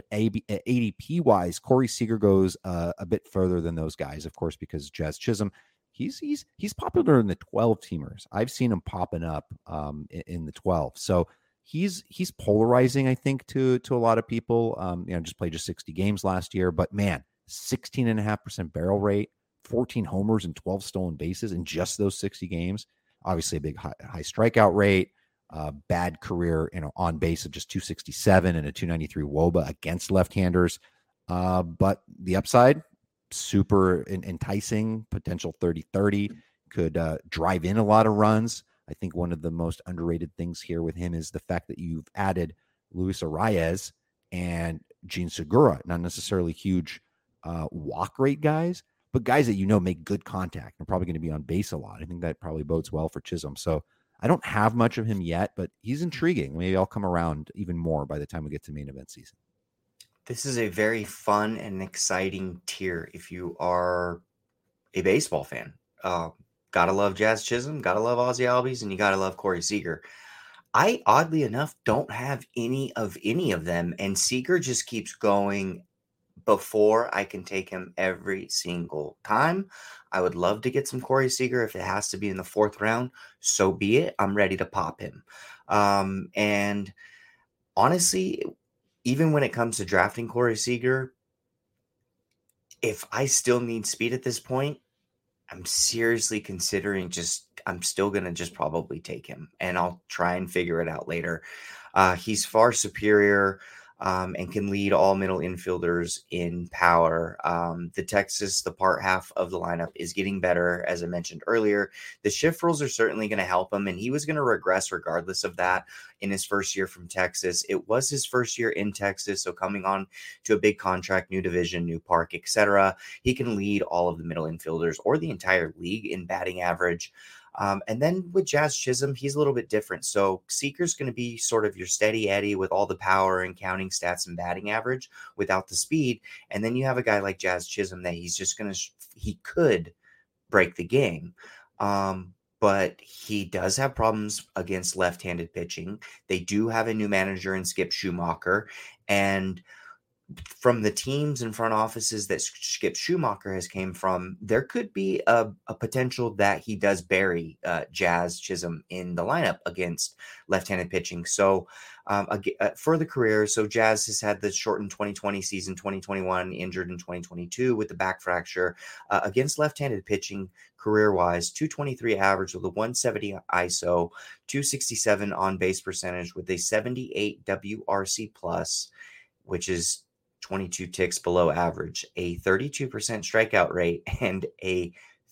ADP wise, Corey Seager goes a bit further than those guys, of course, because Jazz Chisholm, he's popular in the 12 teamers. I've seen him popping up in the 12. So he's polarizing, I think, to a lot of people. Just played 60 games last year, but man, 16.5% barrel rate, 14 homers and 12 stolen bases in just those 60 games. Obviously, a big high strikeout rate. Bad career, on base of just 267 and a 293 WOBA against left-handers. But the upside, super enticing, potential 30-30, could drive in a lot of runs. I think one of the most underrated things here with him is the fact that you've added Luis Arraez and Gene Segura, not necessarily huge walk rate guys, but guys that make good contact and probably going to be on base a lot. I think that probably bodes well for Chisholm. So I don't have much of him yet, but he's intriguing. Maybe I'll come around even more by the time we get to main event season. This is a very fun and exciting tier if you are a baseball fan. Gotta love Jazz Chisholm, gotta love Ozzie Albies, and you gotta love Corey Seager. I, oddly enough, don't have any of them, and Seager just keeps going before I can take him every single time. I would love to get some Corey Seager. If it has to be in the 4th round, so be it. I'm ready to pop him. And honestly, even when it comes to drafting Corey Seager, if I still need speed at this point, I'm seriously considering I'm still going to just probably take him, and I'll try and figure it out later. He's far superior and can lead all middle infielders in power. The part half of the lineup is getting better, as I mentioned earlier. The shift rules are certainly going to help him, and he was going to regress regardless of that in his first year from Texas. It was his first year in Texas, so coming on to a big contract, new division, new park, etc., he can lead all of the middle infielders or the entire league in batting average. And then with Jazz Chisholm, he's a little bit different. So Seager's going to be sort of your steady Eddie with all the power and counting stats and batting average without the speed. And then you have a guy like Jazz Chisholm that he's just he could break the game. But he does have problems against left-handed pitching. They do have a new manager in Skip Schumacher, and from the teams and front offices that Skip Schumacher has came from, there could be a potential that he does bury Jazz Chisholm in the lineup against left-handed pitching. So for the career, so Jazz has had the shortened 2020 season, 2021, injured in 2022 with the back fracture. Against left-handed pitching, career-wise, 223 average with a 170 ISO, 267 on-base percentage with a 78 WRC plus, which is 22 ticks below average, a 32% strikeout rate, and a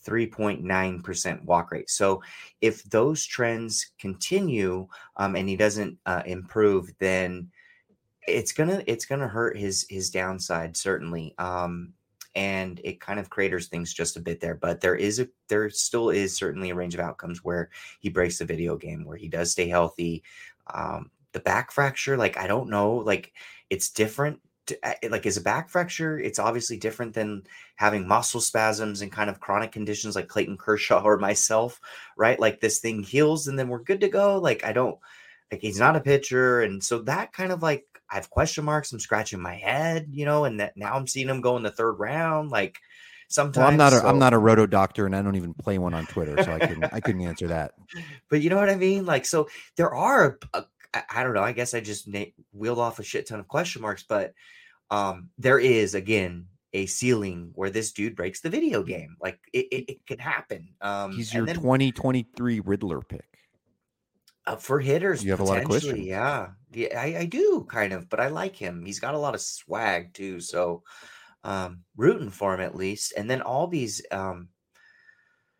3.9% walk rate. So if those trends continue and he doesn't improve, then it's gonna hurt his downside, certainly. And it kind of craters things just a bit there. But there still is certainly a range of outcomes where he breaks the video game, where he does stay healthy. The back fracture, I don't know, it's different. Is a back fracture, it's obviously different than having muscle spasms and kind of chronic conditions like Clayton Kershaw or myself, right? This thing heals and then we're good to go. He's not a pitcher. And so that kind of I have question marks. I'm scratching my head, and that now I'm seeing him go in the 3rd round. Sometimes I'm not a roto doctor, and I don't even play one on Twitter, so I couldn't answer that. But you know what I mean? So there are I don't know. I guess I just wheeled off a shit ton of question marks, but there is, again, a ceiling where this dude breaks the video game. It can happen. He's your 2023 Riddler pick. For hitters, you have a lot of questions. Yeah, I do kind of, but I like him. He's got a lot of swag too, so rooting for him at least. And then all these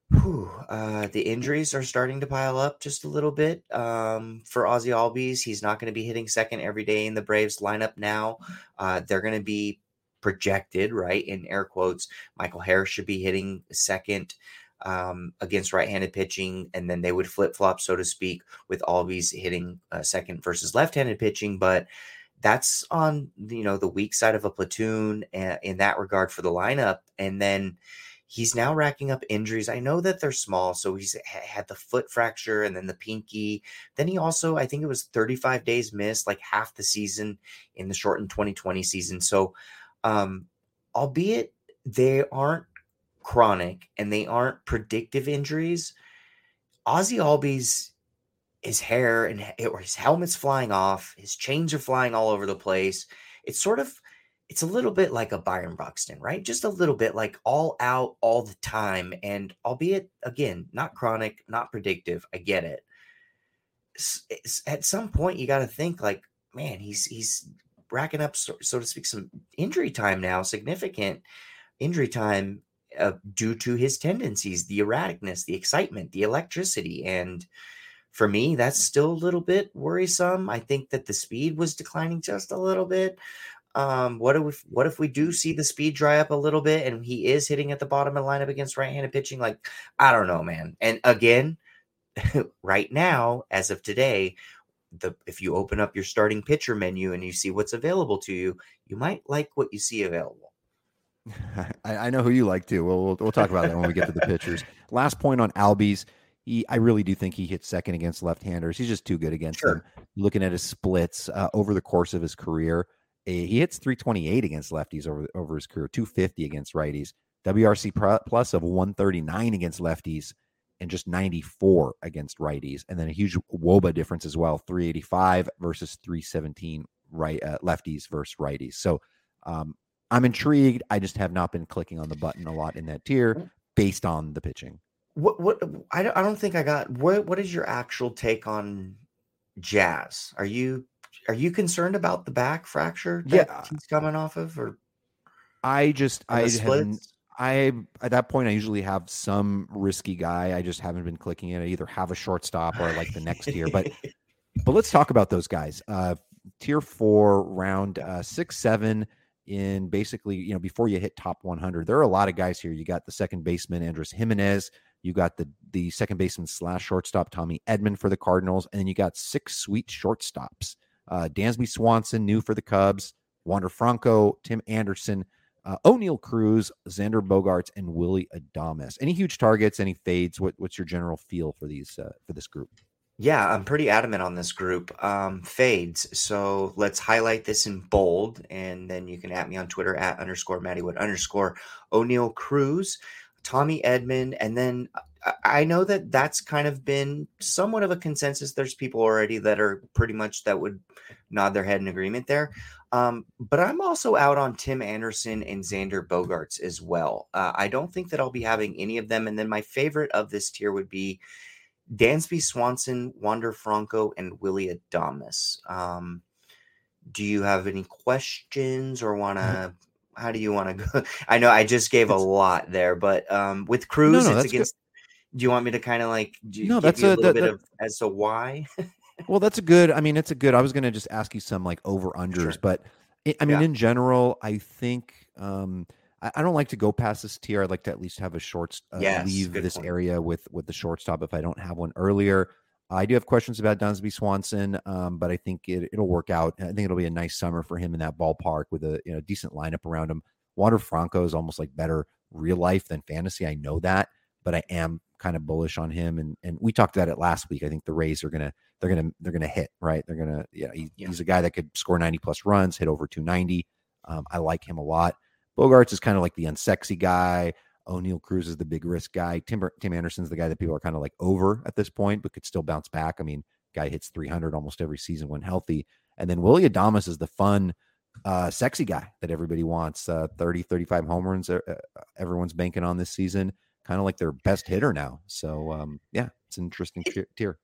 The injuries are starting to pile up just a little bit. For Ozzy Albies, he's not going to be hitting second every day in the Braves lineup now. They're going to be projected, right, in air quotes. Michael Harris should be hitting second against right-handed pitching, and then they would flip-flop, so to speak, with Albies hitting second versus left-handed pitching. But that's on the weak side of a platoon in that regard for the lineup. And then he's now racking up injuries. I know that they're small. So he's had the foot fracture and then the pinky. Then he also, I think it was 35 days missed, like half the season in the shortened 2020 season. So, albeit they aren't chronic and they aren't predictive injuries, Ozzy Albies, his hair or his helmet's flying off, his chains are flying all over the place. It's a little bit like a Byron Buxton, right? Just a little bit like all out all the time. And albeit, again, not chronic, not predictive. I get it. At some point, you got to think like, man, he's racking up, so to speak, some injury time now, significant injury time due to his tendencies, the erraticness, the excitement, the electricity. And for me, that's still a little bit worrisome. I think that the speed was declining just a little bit. What if we do see the speed dry up a little bit and he is hitting at the bottom of the lineup against right-handed pitching? Like, I don't know, man. And again, right now, as of today, if you open up your starting pitcher menu and you see what's available to you, you might like what you see available. I know who you like too. We'll talk about that when we get to the pitchers. Last point on Albies. I really do think he hits second against left-handers. He's just too good against them. Looking at his splits over the course of his career, he hits 328 against lefties over his career, 250 against righties, WRC plus of 139 against lefties, and just 94 against righties. And then a huge WOBA difference as well, 385 versus 317 lefties versus righties. So I'm intrigued. I just have not been clicking on the button a lot in that tier based on the pitching. What I don't think I got. What is your actual take on Jazz? Are you concerned about the back fracture that he's coming off of, or at that point I usually have some risky guy. I just haven't been clicking it. I either have a shortstop or like the next tier. But let's talk about those guys. Tier 4, round 6, 7. In basically, before you hit top 100, there are a lot of guys here. You got the second baseman Andres Jimenez. You got the second baseman / shortstop Tommy Edman for the Cardinals, and then you got 6 sweet shortstops. Dansby Swanson, new for the Cubs, Wander Franco, Tim Anderson, O'Neill Cruz, Xander Bogaerts, and Willy Adames. Any huge targets? Any fades? What's your general feel for these for this group? Yeah, I'm pretty adamant on this group. Fades. So let's highlight this in bold, and then you can at me on Twitter at _MattyWood_ O'Neill Cruz, Tommy Edman, and then I know that that's kind of been somewhat of a consensus. There's people already that are pretty much that would nod their head in agreement there. But I'm also out on Tim Anderson and Xander Bogaerts as well. I don't think that I'll be having any of them. And then my favorite of this tier would be Dansby Swanson, Wander Franco, and Willy Adames. Do you have any questions or how do you want to go? I know I just gave a lot there, but with Cruz, it's against. Good. Do you want me to kind of like give you a little bit of as to why? Well, that's a good. I mean, it's a good. I was going to just ask you some like over unders, but in general, I think I don't like to go past this tier. I'd like to at least have a leave this area with the shortstop if I don't have one earlier. I do have questions about Dansby Swanson, but I think it'll work out. I think it'll be a nice summer for him in that ballpark with a decent lineup around him. Wander Franco is almost like better real life than fantasy. I know that, but I am kind of bullish on him. And we talked about it last week. I think the Rays are gonna hit, right. They're gonna he's a guy that could score 90 plus runs, hit over 290. I like him a lot. Bogaerts is kind of like the unsexy guy. O'Neill Cruz is the big risk guy. Tim Anderson's the guy that people are kind of like over at this point, but could still bounce back. I mean, guy hits 300 almost every season when healthy. And then Willy Adames is the fun, sexy guy that everybody wants. 30, 35 home runs. Everyone's banking on this season. Kind of like their best hitter now. So, it's an interesting tier.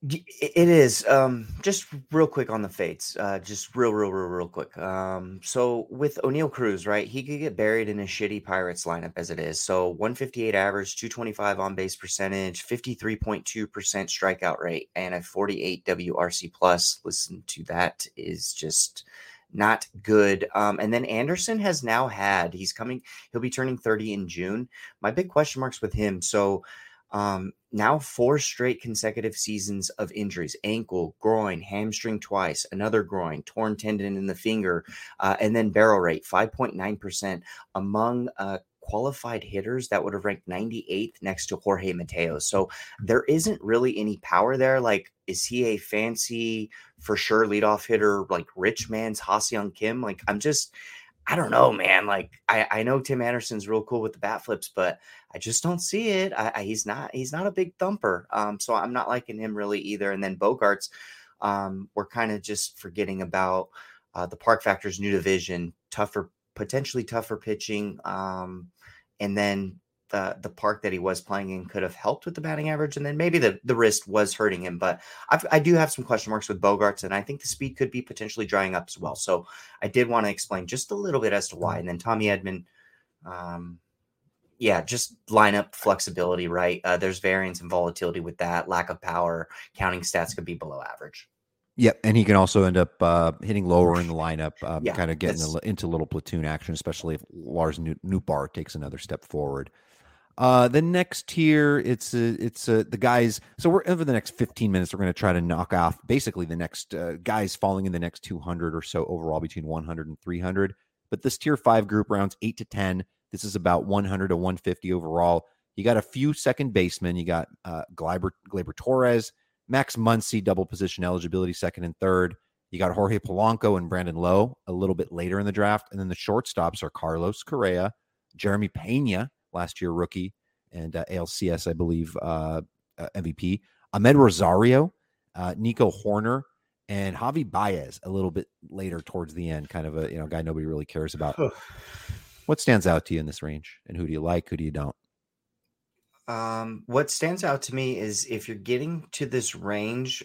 It is. Just real quick on the fates. Just real quick. So with O'Neal Cruz, right? He could get buried in a shitty Pirates lineup as it is. So 158 average, 225 on base percentage, 53.2% strikeout rate, and a 48 WRC plus. Listen to that is just not good. And then Anderson has now had. He'll be turning 30 in June. My big question marks with him. So now 4 straight consecutive seasons of injuries: ankle, groin, hamstring twice, another groin, torn tendon in the finger, and then barrel rate 5.9% among qualified hitters that would have ranked 98th next to Jorge Mateo. So there isn't really any power there. Like, is he a fancy for sure leadoff hitter like rich man's Ha-Seong Kim? Like, I don't know, man. Like, I know Tim Anderson's real cool with the bat flips, but I just don't see it. He's not a big thumper. So I'm not liking him really either. And then Bogarts, we're kind of just forgetting about the Park Factor's new division, potentially tougher pitching. And then the park that he was playing in could have helped with the batting average, and then maybe the wrist was hurting him. But I do have some question marks with Bogarts, and I think the speed could be potentially drying up as well. So I did want to explain just a little bit as to why. And then Tommy Edman, just lineup flexibility, right? There's variance and volatility with that. Lack of power, counting stats could be below average. Yep, and he can also end up hitting lower in the lineup, Yeah, kind of getting into little platoon action, especially if Lars Nootbaar takes another step forward. The next tier, it's the guys. So we're over the next 15 minutes. We're going to try to knock off basically the next guys falling in the next 200 or so overall, between 100 and 300. But this tier 5 group, rounds 8 to 10. This is about 100 to 150 overall. You got a few second basemen. You got Gleyber Torres, Max Muncy, double position eligibility, second and third. You got Jorge Polanco and Brandon Lowe a little bit later in the draft. And then the shortstops are Carlos Correa, Jeremy Pena, last year rookie, and ALCS, I believe, MVP, Ahmed Rosario, Nico Horner, and Javi Baez a little bit later towards the end, kind of a guy nobody really cares about. What stands out to you in this range, and who do you like, who do you don't? What stands out to me is if you're getting to this range,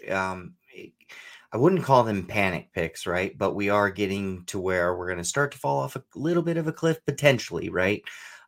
I wouldn't call them panic picks, right? But we are getting to where we're going to start to fall off a little bit of a cliff potentially, right?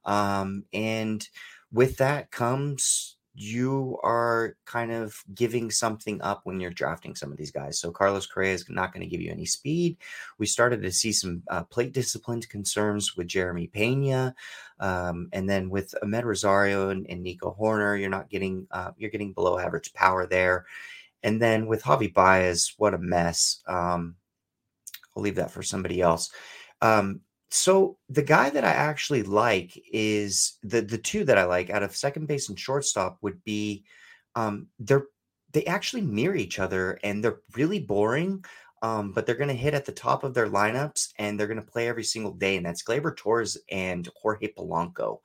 And with that comes, you are kind of giving something up when you're drafting some of these guys. So Carlos Correa is not going to give you any speed. We started to see some plate discipline concerns with Jeremy Pena. And then with Ahmed Rosario and Nico Horner, you're getting below average power there. And then with Javi Baez, what a mess. I'll leave that for somebody else. So the guy that I actually like is the two that I like out of second base and shortstop would be they actually mirror each other, and they're really boring. But they're going to hit at the top of their lineups, and they're going to play every single day. And that's Gleyber Torres and Jorge Polanco.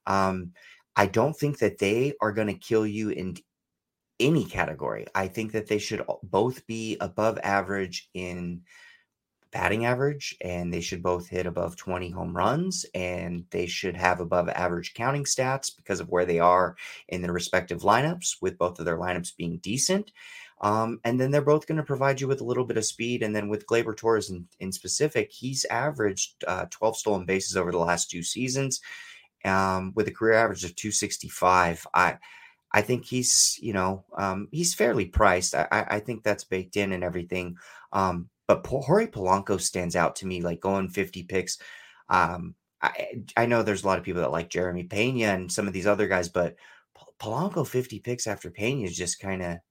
I don't think that they are going to kill you in any category. I think that they should both be above average in batting average, and they should both hit above 20 home runs, and they should have above average counting stats because of where they are in their respective lineups, with both of their lineups being decent. And then they're both going to provide you with a little bit of speed. And then with Gleyber Torres in specific, he's averaged 12 stolen bases over the last 2 seasons, with a career average of 265. I think he's fairly priced. I think that's baked in and everything. But Jorge Polanco stands out to me, like going 50 picks. I know there's a lot of people that like Jeremy Pena and some of these other guys, but Polanco 50 picks after Pena is just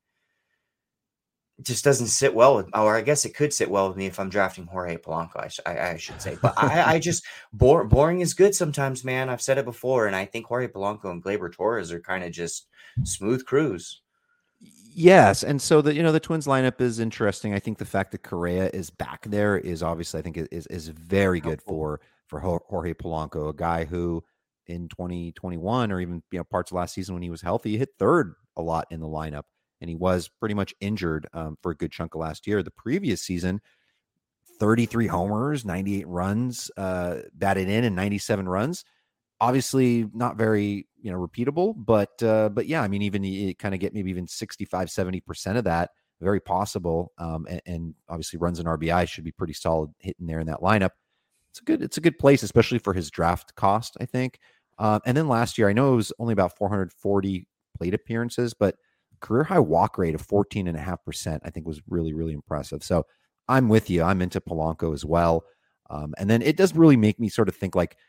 doesn't sit well with, or I guess it could sit well with me if I'm drafting Jorge Polanco, I should say. But I just, boring is good sometimes, man. I've said it before, and I think Jorge Polanco and Gleyber Torres are kind of just smooth cruise. Yes, and so the Twins lineup is interesting. I think the fact that Correa is back there is obviously, I think, is very good for Jorge Polanco, a guy who in 2021 or even parts of last season when he was healthy, he hit third a lot in the lineup, and he was pretty much injured for a good chunk of last year. The previous season, 33 homers, 98 runs, batted in, and 97 runs. Obviously not very, repeatable, but yeah, I mean, even you kind of get maybe even 65-70% of that, very possible. And obviously runs an RBI, should be pretty solid hitting there in that lineup. It's a good place, especially for his draft cost, I think. And then last year, I know it was only about 440 plate appearances, but career high walk rate of 14.5%, I think was really, really impressive. So I'm with you. I'm into Polanco as well. And then it does really make me sort of think like,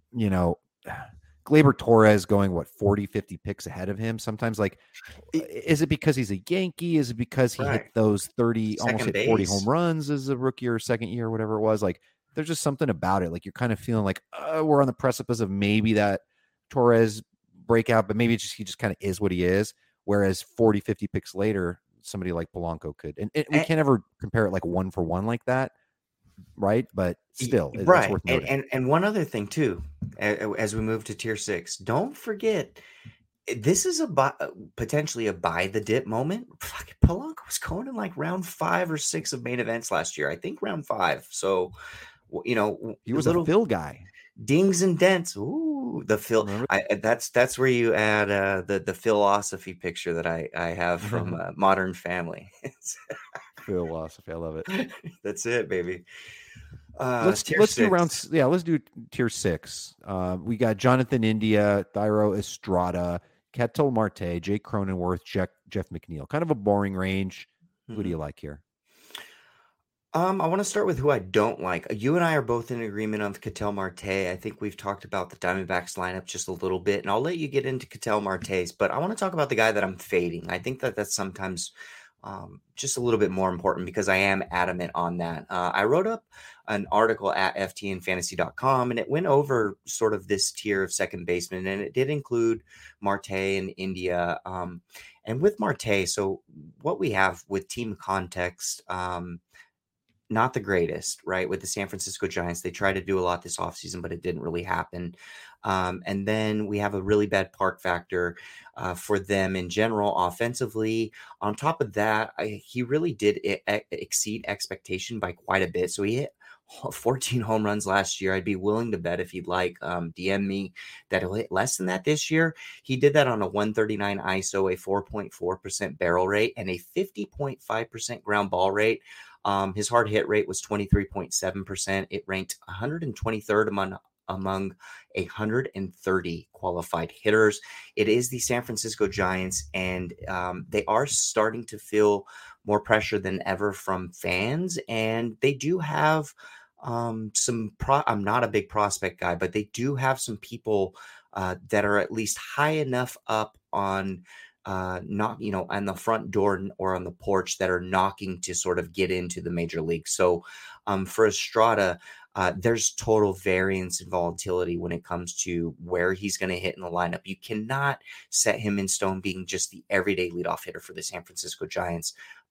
Gleyber Torres going 40, 50 picks ahead of him. Sometimes like, is it because he's a Yankee? Is it because he hit those 30, Second almost hit base. 40 home runs as a rookie or second year, whatever it was? Like, there's just something about it. Like you're kind of feeling like we're on the precipice of maybe that Torres breakout, but maybe he just kind of is what he is. Whereas 40, 50 picks later, somebody like Polanco could. And we can't ever compare it like one for one like that. Right. But still, it's worth noting. And one other thing too, as we move to tier 6, don't forget, this is potentially a buy the dip moment. Polanco was going in like round 5 or 6 of main events last year. I think round 5. So, he was a Phil guy. Dings and dents. Ooh, the Phil. That's where you add the philosophy picture that I have from Modern Family. Philosophy, I love it. That's it, baby. Let's do tier 6. We got Jonathan India, Thairo Estrada, Ketel Marte, Jake Cronenworth, Jeff McNeil. Kind of a boring range. Who do you like here? I want to start with who I don't like. You and I are both in agreement on Ketel Marte. I think we've talked about the Diamondbacks lineup just a little bit, and I'll let you get into Ketel Marte's, but I want to talk about the guy that I'm fading. I think that's sometimes just a little bit more important because I am adamant on that. I wrote up an article at ftnfantasy.com, and it went over sort of this tier of second baseman, and it did include Marte and India. And with Marte, so what we have with team context, not the greatest, right? With the San Francisco Giants, they tried to do a lot this offseason, but it didn't really happen. And then we have a really bad park factor for them in general offensively. On top of that, he really did exceed expectation by quite a bit. So he hit 14 home runs last year. I'd be willing to bet, if you'd like, DM me, that he'll hit less than that this year. He did that on a 139 ISO, a 4.4% barrel rate, and a 50.5% ground ball rate. His hard hit rate was 23.7%. It ranked 123rd among 130 qualified hitters. It is the San Francisco Giants, and they are starting to feel more pressure than ever from fans. And they do have I'm not a big prospect guy, but they do have some people that are at least high enough up on not, on the front door or on the porch that are knocking to sort of get into the major league. So for Estrada, there's total variance and volatility when it comes to where he's going to hit in the lineup. You cannot set him in stone being just the everyday leadoff hitter for the San Francisco Giants.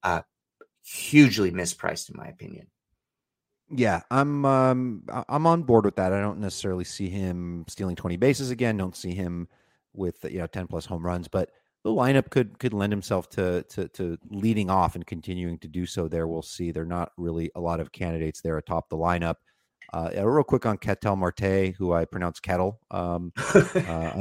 Hugely mispriced, in my opinion. Yeah, I'm on board with that. I don't necessarily see him stealing 20 bases again. Don't see him with 10 plus home runs, but the lineup could lend himself to leading off and continuing to do so there. We'll see. There are not really a lot of candidates there atop the lineup. Real quick on Ketel Marte, who I pronounce Kettle, as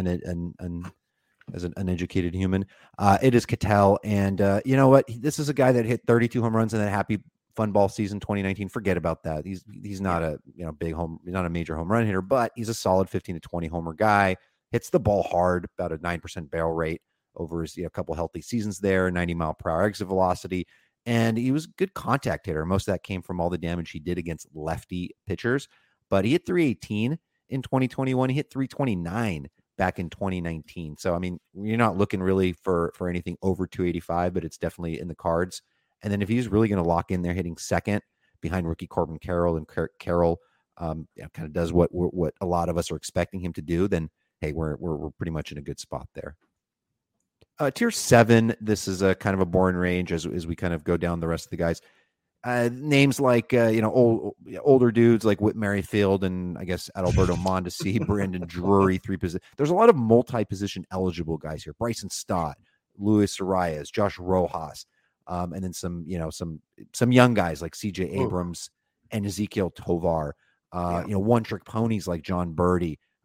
an uneducated human. It is Ketel. And you know what? This is a guy that hit 32 home runs in that happy fun ball season 2019. Forget about that. He's not a not a major home run hitter, but he's a solid 15 to 20 homer guy. Hits the ball hard, about a 9% barrel rate over his couple healthy seasons there, 90-mile-per-hour exit velocity. And he was a good contact hitter. Most of that came from all the damage he did against lefty pitchers. But he hit 318 in 2021. He hit 329 back in 2019. So, I mean, you're not looking really for anything over 285, but it's definitely in the cards. And then if he's really going to lock in there hitting second behind rookie Corbin Carroll, and Carroll kind of does what a lot of us are expecting him to do, then, hey, we're pretty much in a good spot there. Tier 7, this is a kind of a boring range as we kind of go down the rest of the guys. Names like, older dudes like Whit Merrifield and I guess Adalberto Mondesi, Brandon Drury, there's a lot of multi-position eligible guys here. Bryson Stott, Luis Arias, Josh Rojas, and then some young guys like CJ Abrams and Ezekiel Tovar, one-trick ponies like John Birdie.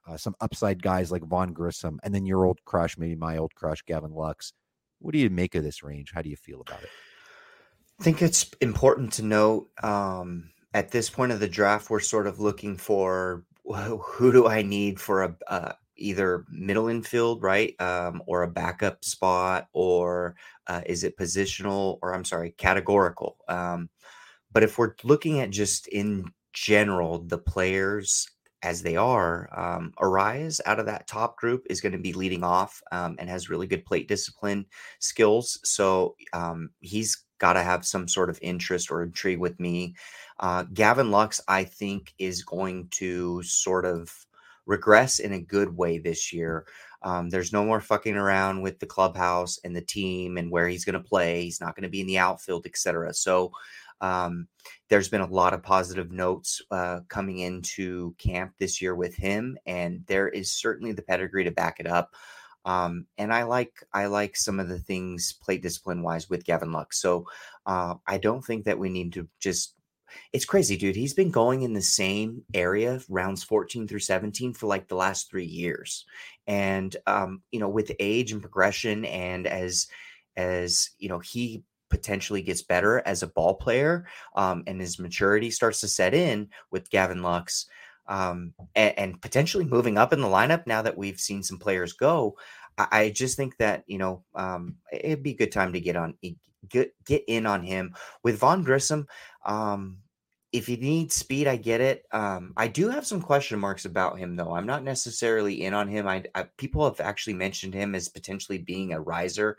some upside guys like Vaughn Grissom, and then your old crush, maybe my old crush, Gavin Lux. What do you make of this range? How do you feel about it? I think it's important to note at this point of the draft, we're sort of looking for who do I need for a either middle infield, right, or a backup spot, or is it positional, or I'm sorry, categorical. But if we're looking at just in general the players as they are, Arias out of that top group is going to be leading off and has really good plate discipline skills. So he's got to have some sort of interest or intrigue with me. Gavin Lux, I think, is going to sort of regress in a good way this year. There's no more fucking around with the clubhouse and the team and where he's going to play. He's not going to be in the outfield, etc. So there's been a lot of positive notes coming into camp this year with him, and there is certainly the pedigree to back it up. And I like some of the things plate discipline wise with Gavin Lux. So I don't think that we need to just. It's crazy, dude. He's been going in the same area, rounds 14 through 17, for like the last 3 years. And, with age and progression, and as he potentially gets better as a ball player, and his maturity starts to set in with Gavin Lux, and potentially moving up in the lineup now that we've seen some players go, I just think that, it'd be a good time to get in on him. With Vaughn Grissom, if you need speed, I get it. I do have some question marks about him, though. I'm not necessarily in on him. People have actually mentioned him as potentially being a riser.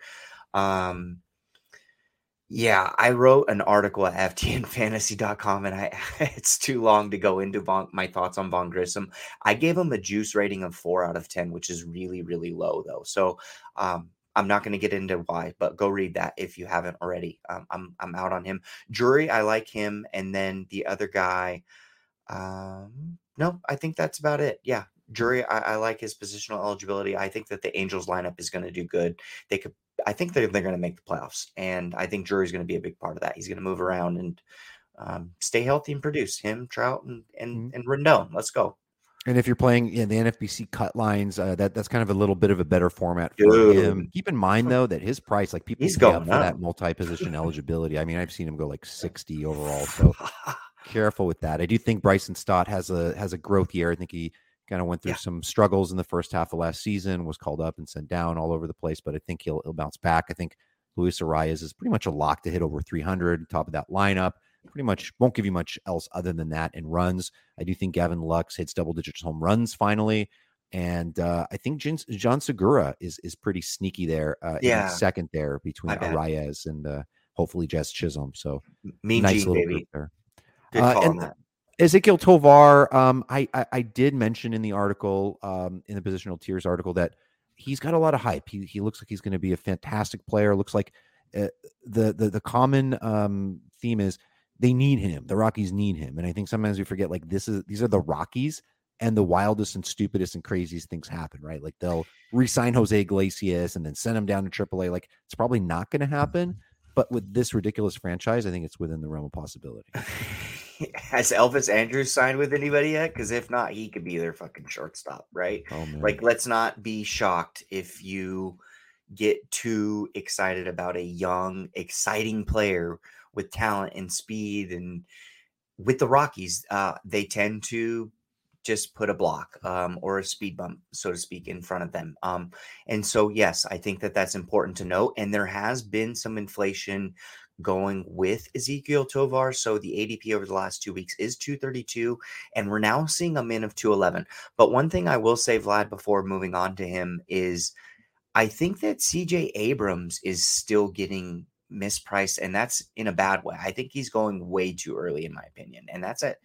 Yeah, I wrote an article at ftnfantasy.com, and it's too long to go into my thoughts on Vaughn Grissom. I gave him a juice rating of 4 out of 10, which is really, really low, though. So I'm not going to get into why, but go read that if you haven't already. I'm out on him. Drury, I like him, and then the other guy. No, I think that's about it. Yeah, Drury, I like his positional eligibility. I think that the Angels lineup is going to do good. I think they're going to make the playoffs, and I think Drury's going to be a big part of that. He's going to move around and stay healthy and produce. Him, Trout, and Rendon. Let's go. And if you're playing in the NFBC cut lines, that's kind of a little bit of a better format for him. Keep in mind, though, that his price, like people pay up for that multi-position eligibility. I mean, I've seen him go like 60 overall, so careful with that. I do think Bryson Stott has a growth year. I think he kind of went through some struggles in the first half of last season, was called up and sent down all over the place, but I think he'll bounce back. I think Luis Arias is pretty much a lock to hit over 300, top of that lineup. Pretty much won't give you much else other than that in runs. I do think Gavin Lux hits double-digit home runs finally, and I think John Segura is pretty sneaky there in second there between Arias and hopefully Jazz Chisholm. So nice little baby. Group there. Good call on that. Ezequiel Tovar, I did mention in the article, in the positional tiers article, that he's got a lot of hype. He looks like he's going to be a fantastic player. Looks like the common theme is they need him. The Rockies need him, and I think sometimes we forget like these are the Rockies, and the wildest and stupidest and craziest things happen, right? Like they'll re-sign Jose Iglesias and then send him down to AAA. Like it's probably not going to happen, but with this ridiculous franchise, I think it's within the realm of possibility. Has Elvis Andrus signed with anybody yet? Because if not, he could be their fucking shortstop, right? Oh, man. Like, let's not be shocked if you get too excited about a young, exciting player with talent and speed. And with the Rockies, they tend to just put a block or a speed bump, so to speak, in front of them. And so, yes, I think that that's important to note. And there has been some inflation going with Ezequiel Tovar. So the ADP over the last 2 weeks is 232, and we're now seeing a min of 211. But one thing I will say, Vlad, before moving on to him is I think that CJ Abrams is still getting mispriced, and that's in a bad way. I think he's going way too early, in my opinion, and that's at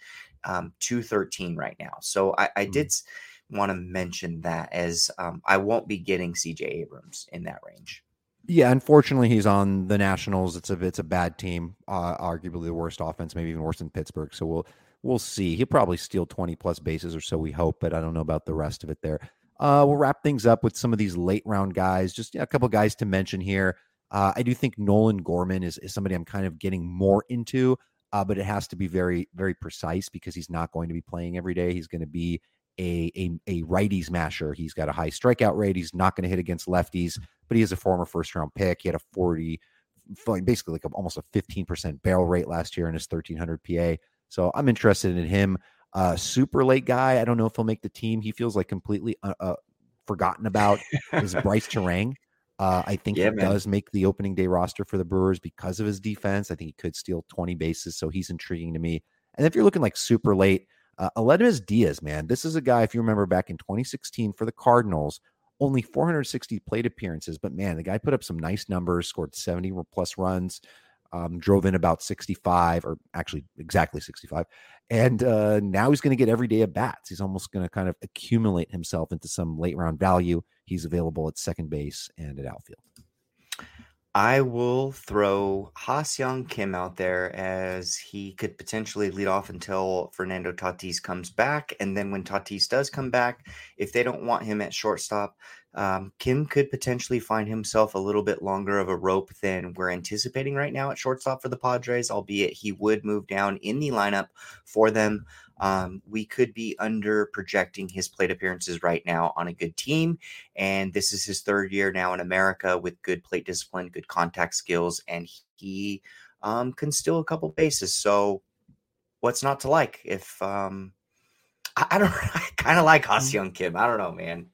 213 right now. So I did want to mention that as I won't be getting CJ Abrams in that range. Yeah, unfortunately, he's on the Nationals. It's a bad team, arguably the worst offense, maybe even worse than Pittsburgh. So we'll see. He'll probably steal 20 plus bases or so, we hope, but I don't know about the rest of it there. We'll wrap things up with some of these late round guys. Just a couple guys to mention here. I do think Nolan Gorman is somebody I'm kind of getting more into, but it has to be very, very precise because he's not going to be playing every day. He's going to be a righty smasher. He's got a high strikeout rate. He's not going to hit against lefties, but he is a former first-round pick. He had basically like almost a 15% barrel rate last year in his 1,300 PA. So I'm interested in him. Super late guy. I don't know if he'll make the team. He feels like completely forgotten about is Bryce Terang. I think he does make the opening day roster for the Brewers because of his defense. I think he could steal 20 bases, so he's intriguing to me. And if you're looking like super late, Aledmys Diaz, man, this is a guy, if you remember back in 2016 for the Cardinals, only 460 plate appearances, but man, the guy put up some nice numbers, scored 70 plus runs, drove in about 65, or actually exactly 65. And now he's going to get every day at bats. He's almost going to kind of accumulate himself into some late round value. He's available at second base and at outfield. I will throw Ha-Seong Kim out there as he could potentially lead off until Fernando Tatis comes back. And then when Tatis does come back, if they don't want him at shortstop, Kim could potentially find himself a little bit longer of a rope than we're anticipating right now at shortstop for the Padres, albeit he would move down in the lineup for them. We could be under projecting his plate appearances right now on a good team. And this is his third year now in America with good plate discipline, good contact skills, and he can steal a couple bases. So what's not to like? If I kind of like Ha-Seong Kim. I don't know, man.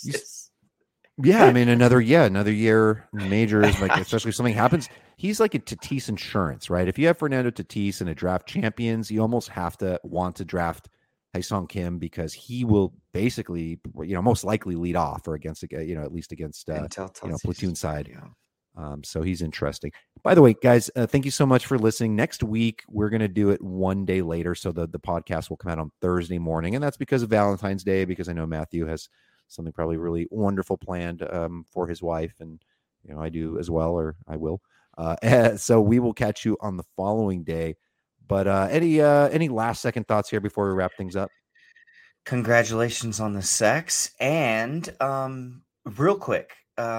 Yeah, I mean, another year in majors, like especially if something happens. He's like a Tatis insurance, right? If you have Fernando Tatis in a draft champions, you almost have to want to draft Ha-Seong Kim because he will basically, most likely lead off or against, at least against, platoon side. Yeah. So he's interesting. By the way, guys, thank you so much for listening. Next week, we're going to do it one day later. So the podcast will come out on Thursday morning. And that's because of Valentine's Day, because I know Matthew has something probably really wonderful planned for his wife. And, I do as well, or I will. So we will catch you on the following day. But any last second thoughts here before we wrap things up? Congratulations on the sex. And real quick,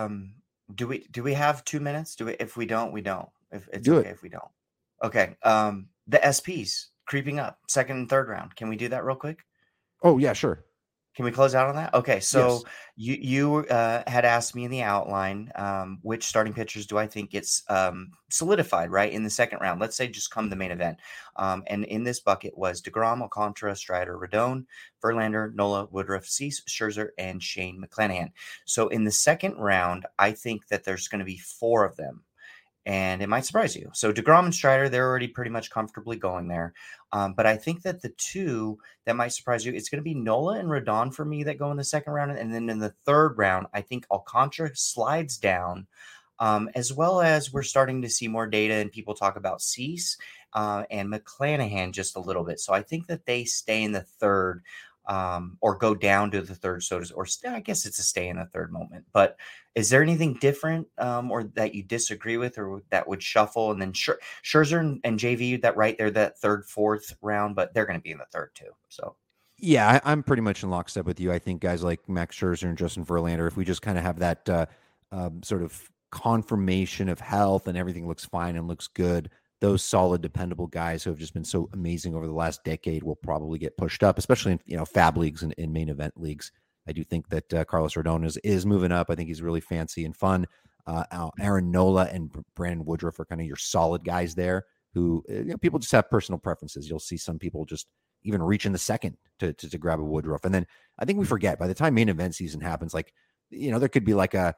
do we have 2 minutes? If we don't, we don't. If it's okay if we don't. Okay. The SPs creeping up, second and third round. Can we do that real quick? Oh yeah, sure. Can we close out on that? Okay, so yes. you had asked me in the outline which starting pitchers do I think gets solidified, right, in the second round. Let's say just come the main event. And in this bucket was DeGrom, Alcantara, Strider, Rodon, Verlander, Nola, Woodruff, Cease, Scherzer, and Shane McClanahan. So in the second round, I think that there's going to be 4 of them. And it might surprise you. So DeGrom and Strider, they're already pretty much comfortably going there. But I think that the 2 that might surprise you, it's going to be Nola and Rodon for me that go in the second round. And then in the third round, I think Alcantara slides down, as well as we're starting to see more data and people talk about Cease and McClanahan just a little bit. So I think that they stay in the third. Or go down to the third, or I guess it's a stay in the third moment. But is there anything different or that you disagree with or that would shuffle? And then Scherzer and JV, that right there, that third, fourth round, but they're going to be in the third too. So yeah, I'm pretty much in lockstep with you. I think guys like Max Scherzer and Justin Verlander, if we just kind of have that sort of confirmation of health and everything looks fine and looks good, those solid, dependable guys who have just been so amazing over the last decade will probably get pushed up, especially in fab leagues and in main event leagues. I do think that Carlos Rodon is moving up. I think he's really fancy and fun. Aaron Nola and Brandon Woodruff are kind of your solid guys there who people just have personal preferences. You'll see some people just even reach in the second to grab a Woodruff. And then I think we forget by the time main event season happens, like, there could be like a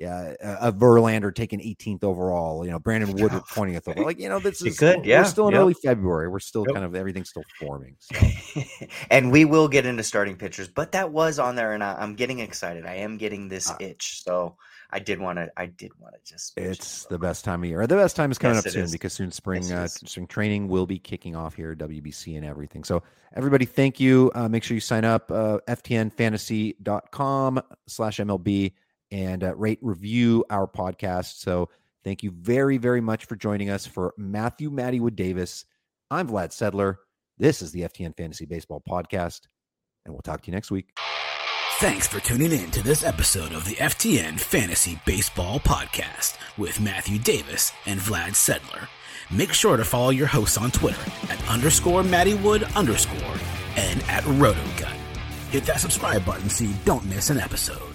Verlander taken 18th overall, Brandon Woodruff 20th overall. Like, this is good. Yeah. We're still in early February. We're still kind of, everything's still forming. So. And we will get into starting pitchers, but that was on there and I'm getting excited. I am getting this itch. So I did want to just, it's the best time of year. The best time is coming up soon because soon spring training will be kicking off here, WBC and everything. So everybody, thank you. Make sure you sign up, ftnfantasy.com/MLB. and rate, review our podcast. So thank you very, very much for joining us. For Matthew Matty Wood Davis, I'm Vlad Sedler. This is the FTN Fantasy Baseball Podcast, and we'll talk to you next week. Thanks for tuning in to this episode of the FTN Fantasy Baseball Podcast with Matthew Davis and Vlad Sedler. Make sure to follow your hosts on Twitter at _MattyWood_ and at RotoGut. Hit that subscribe button so you don't miss an episode.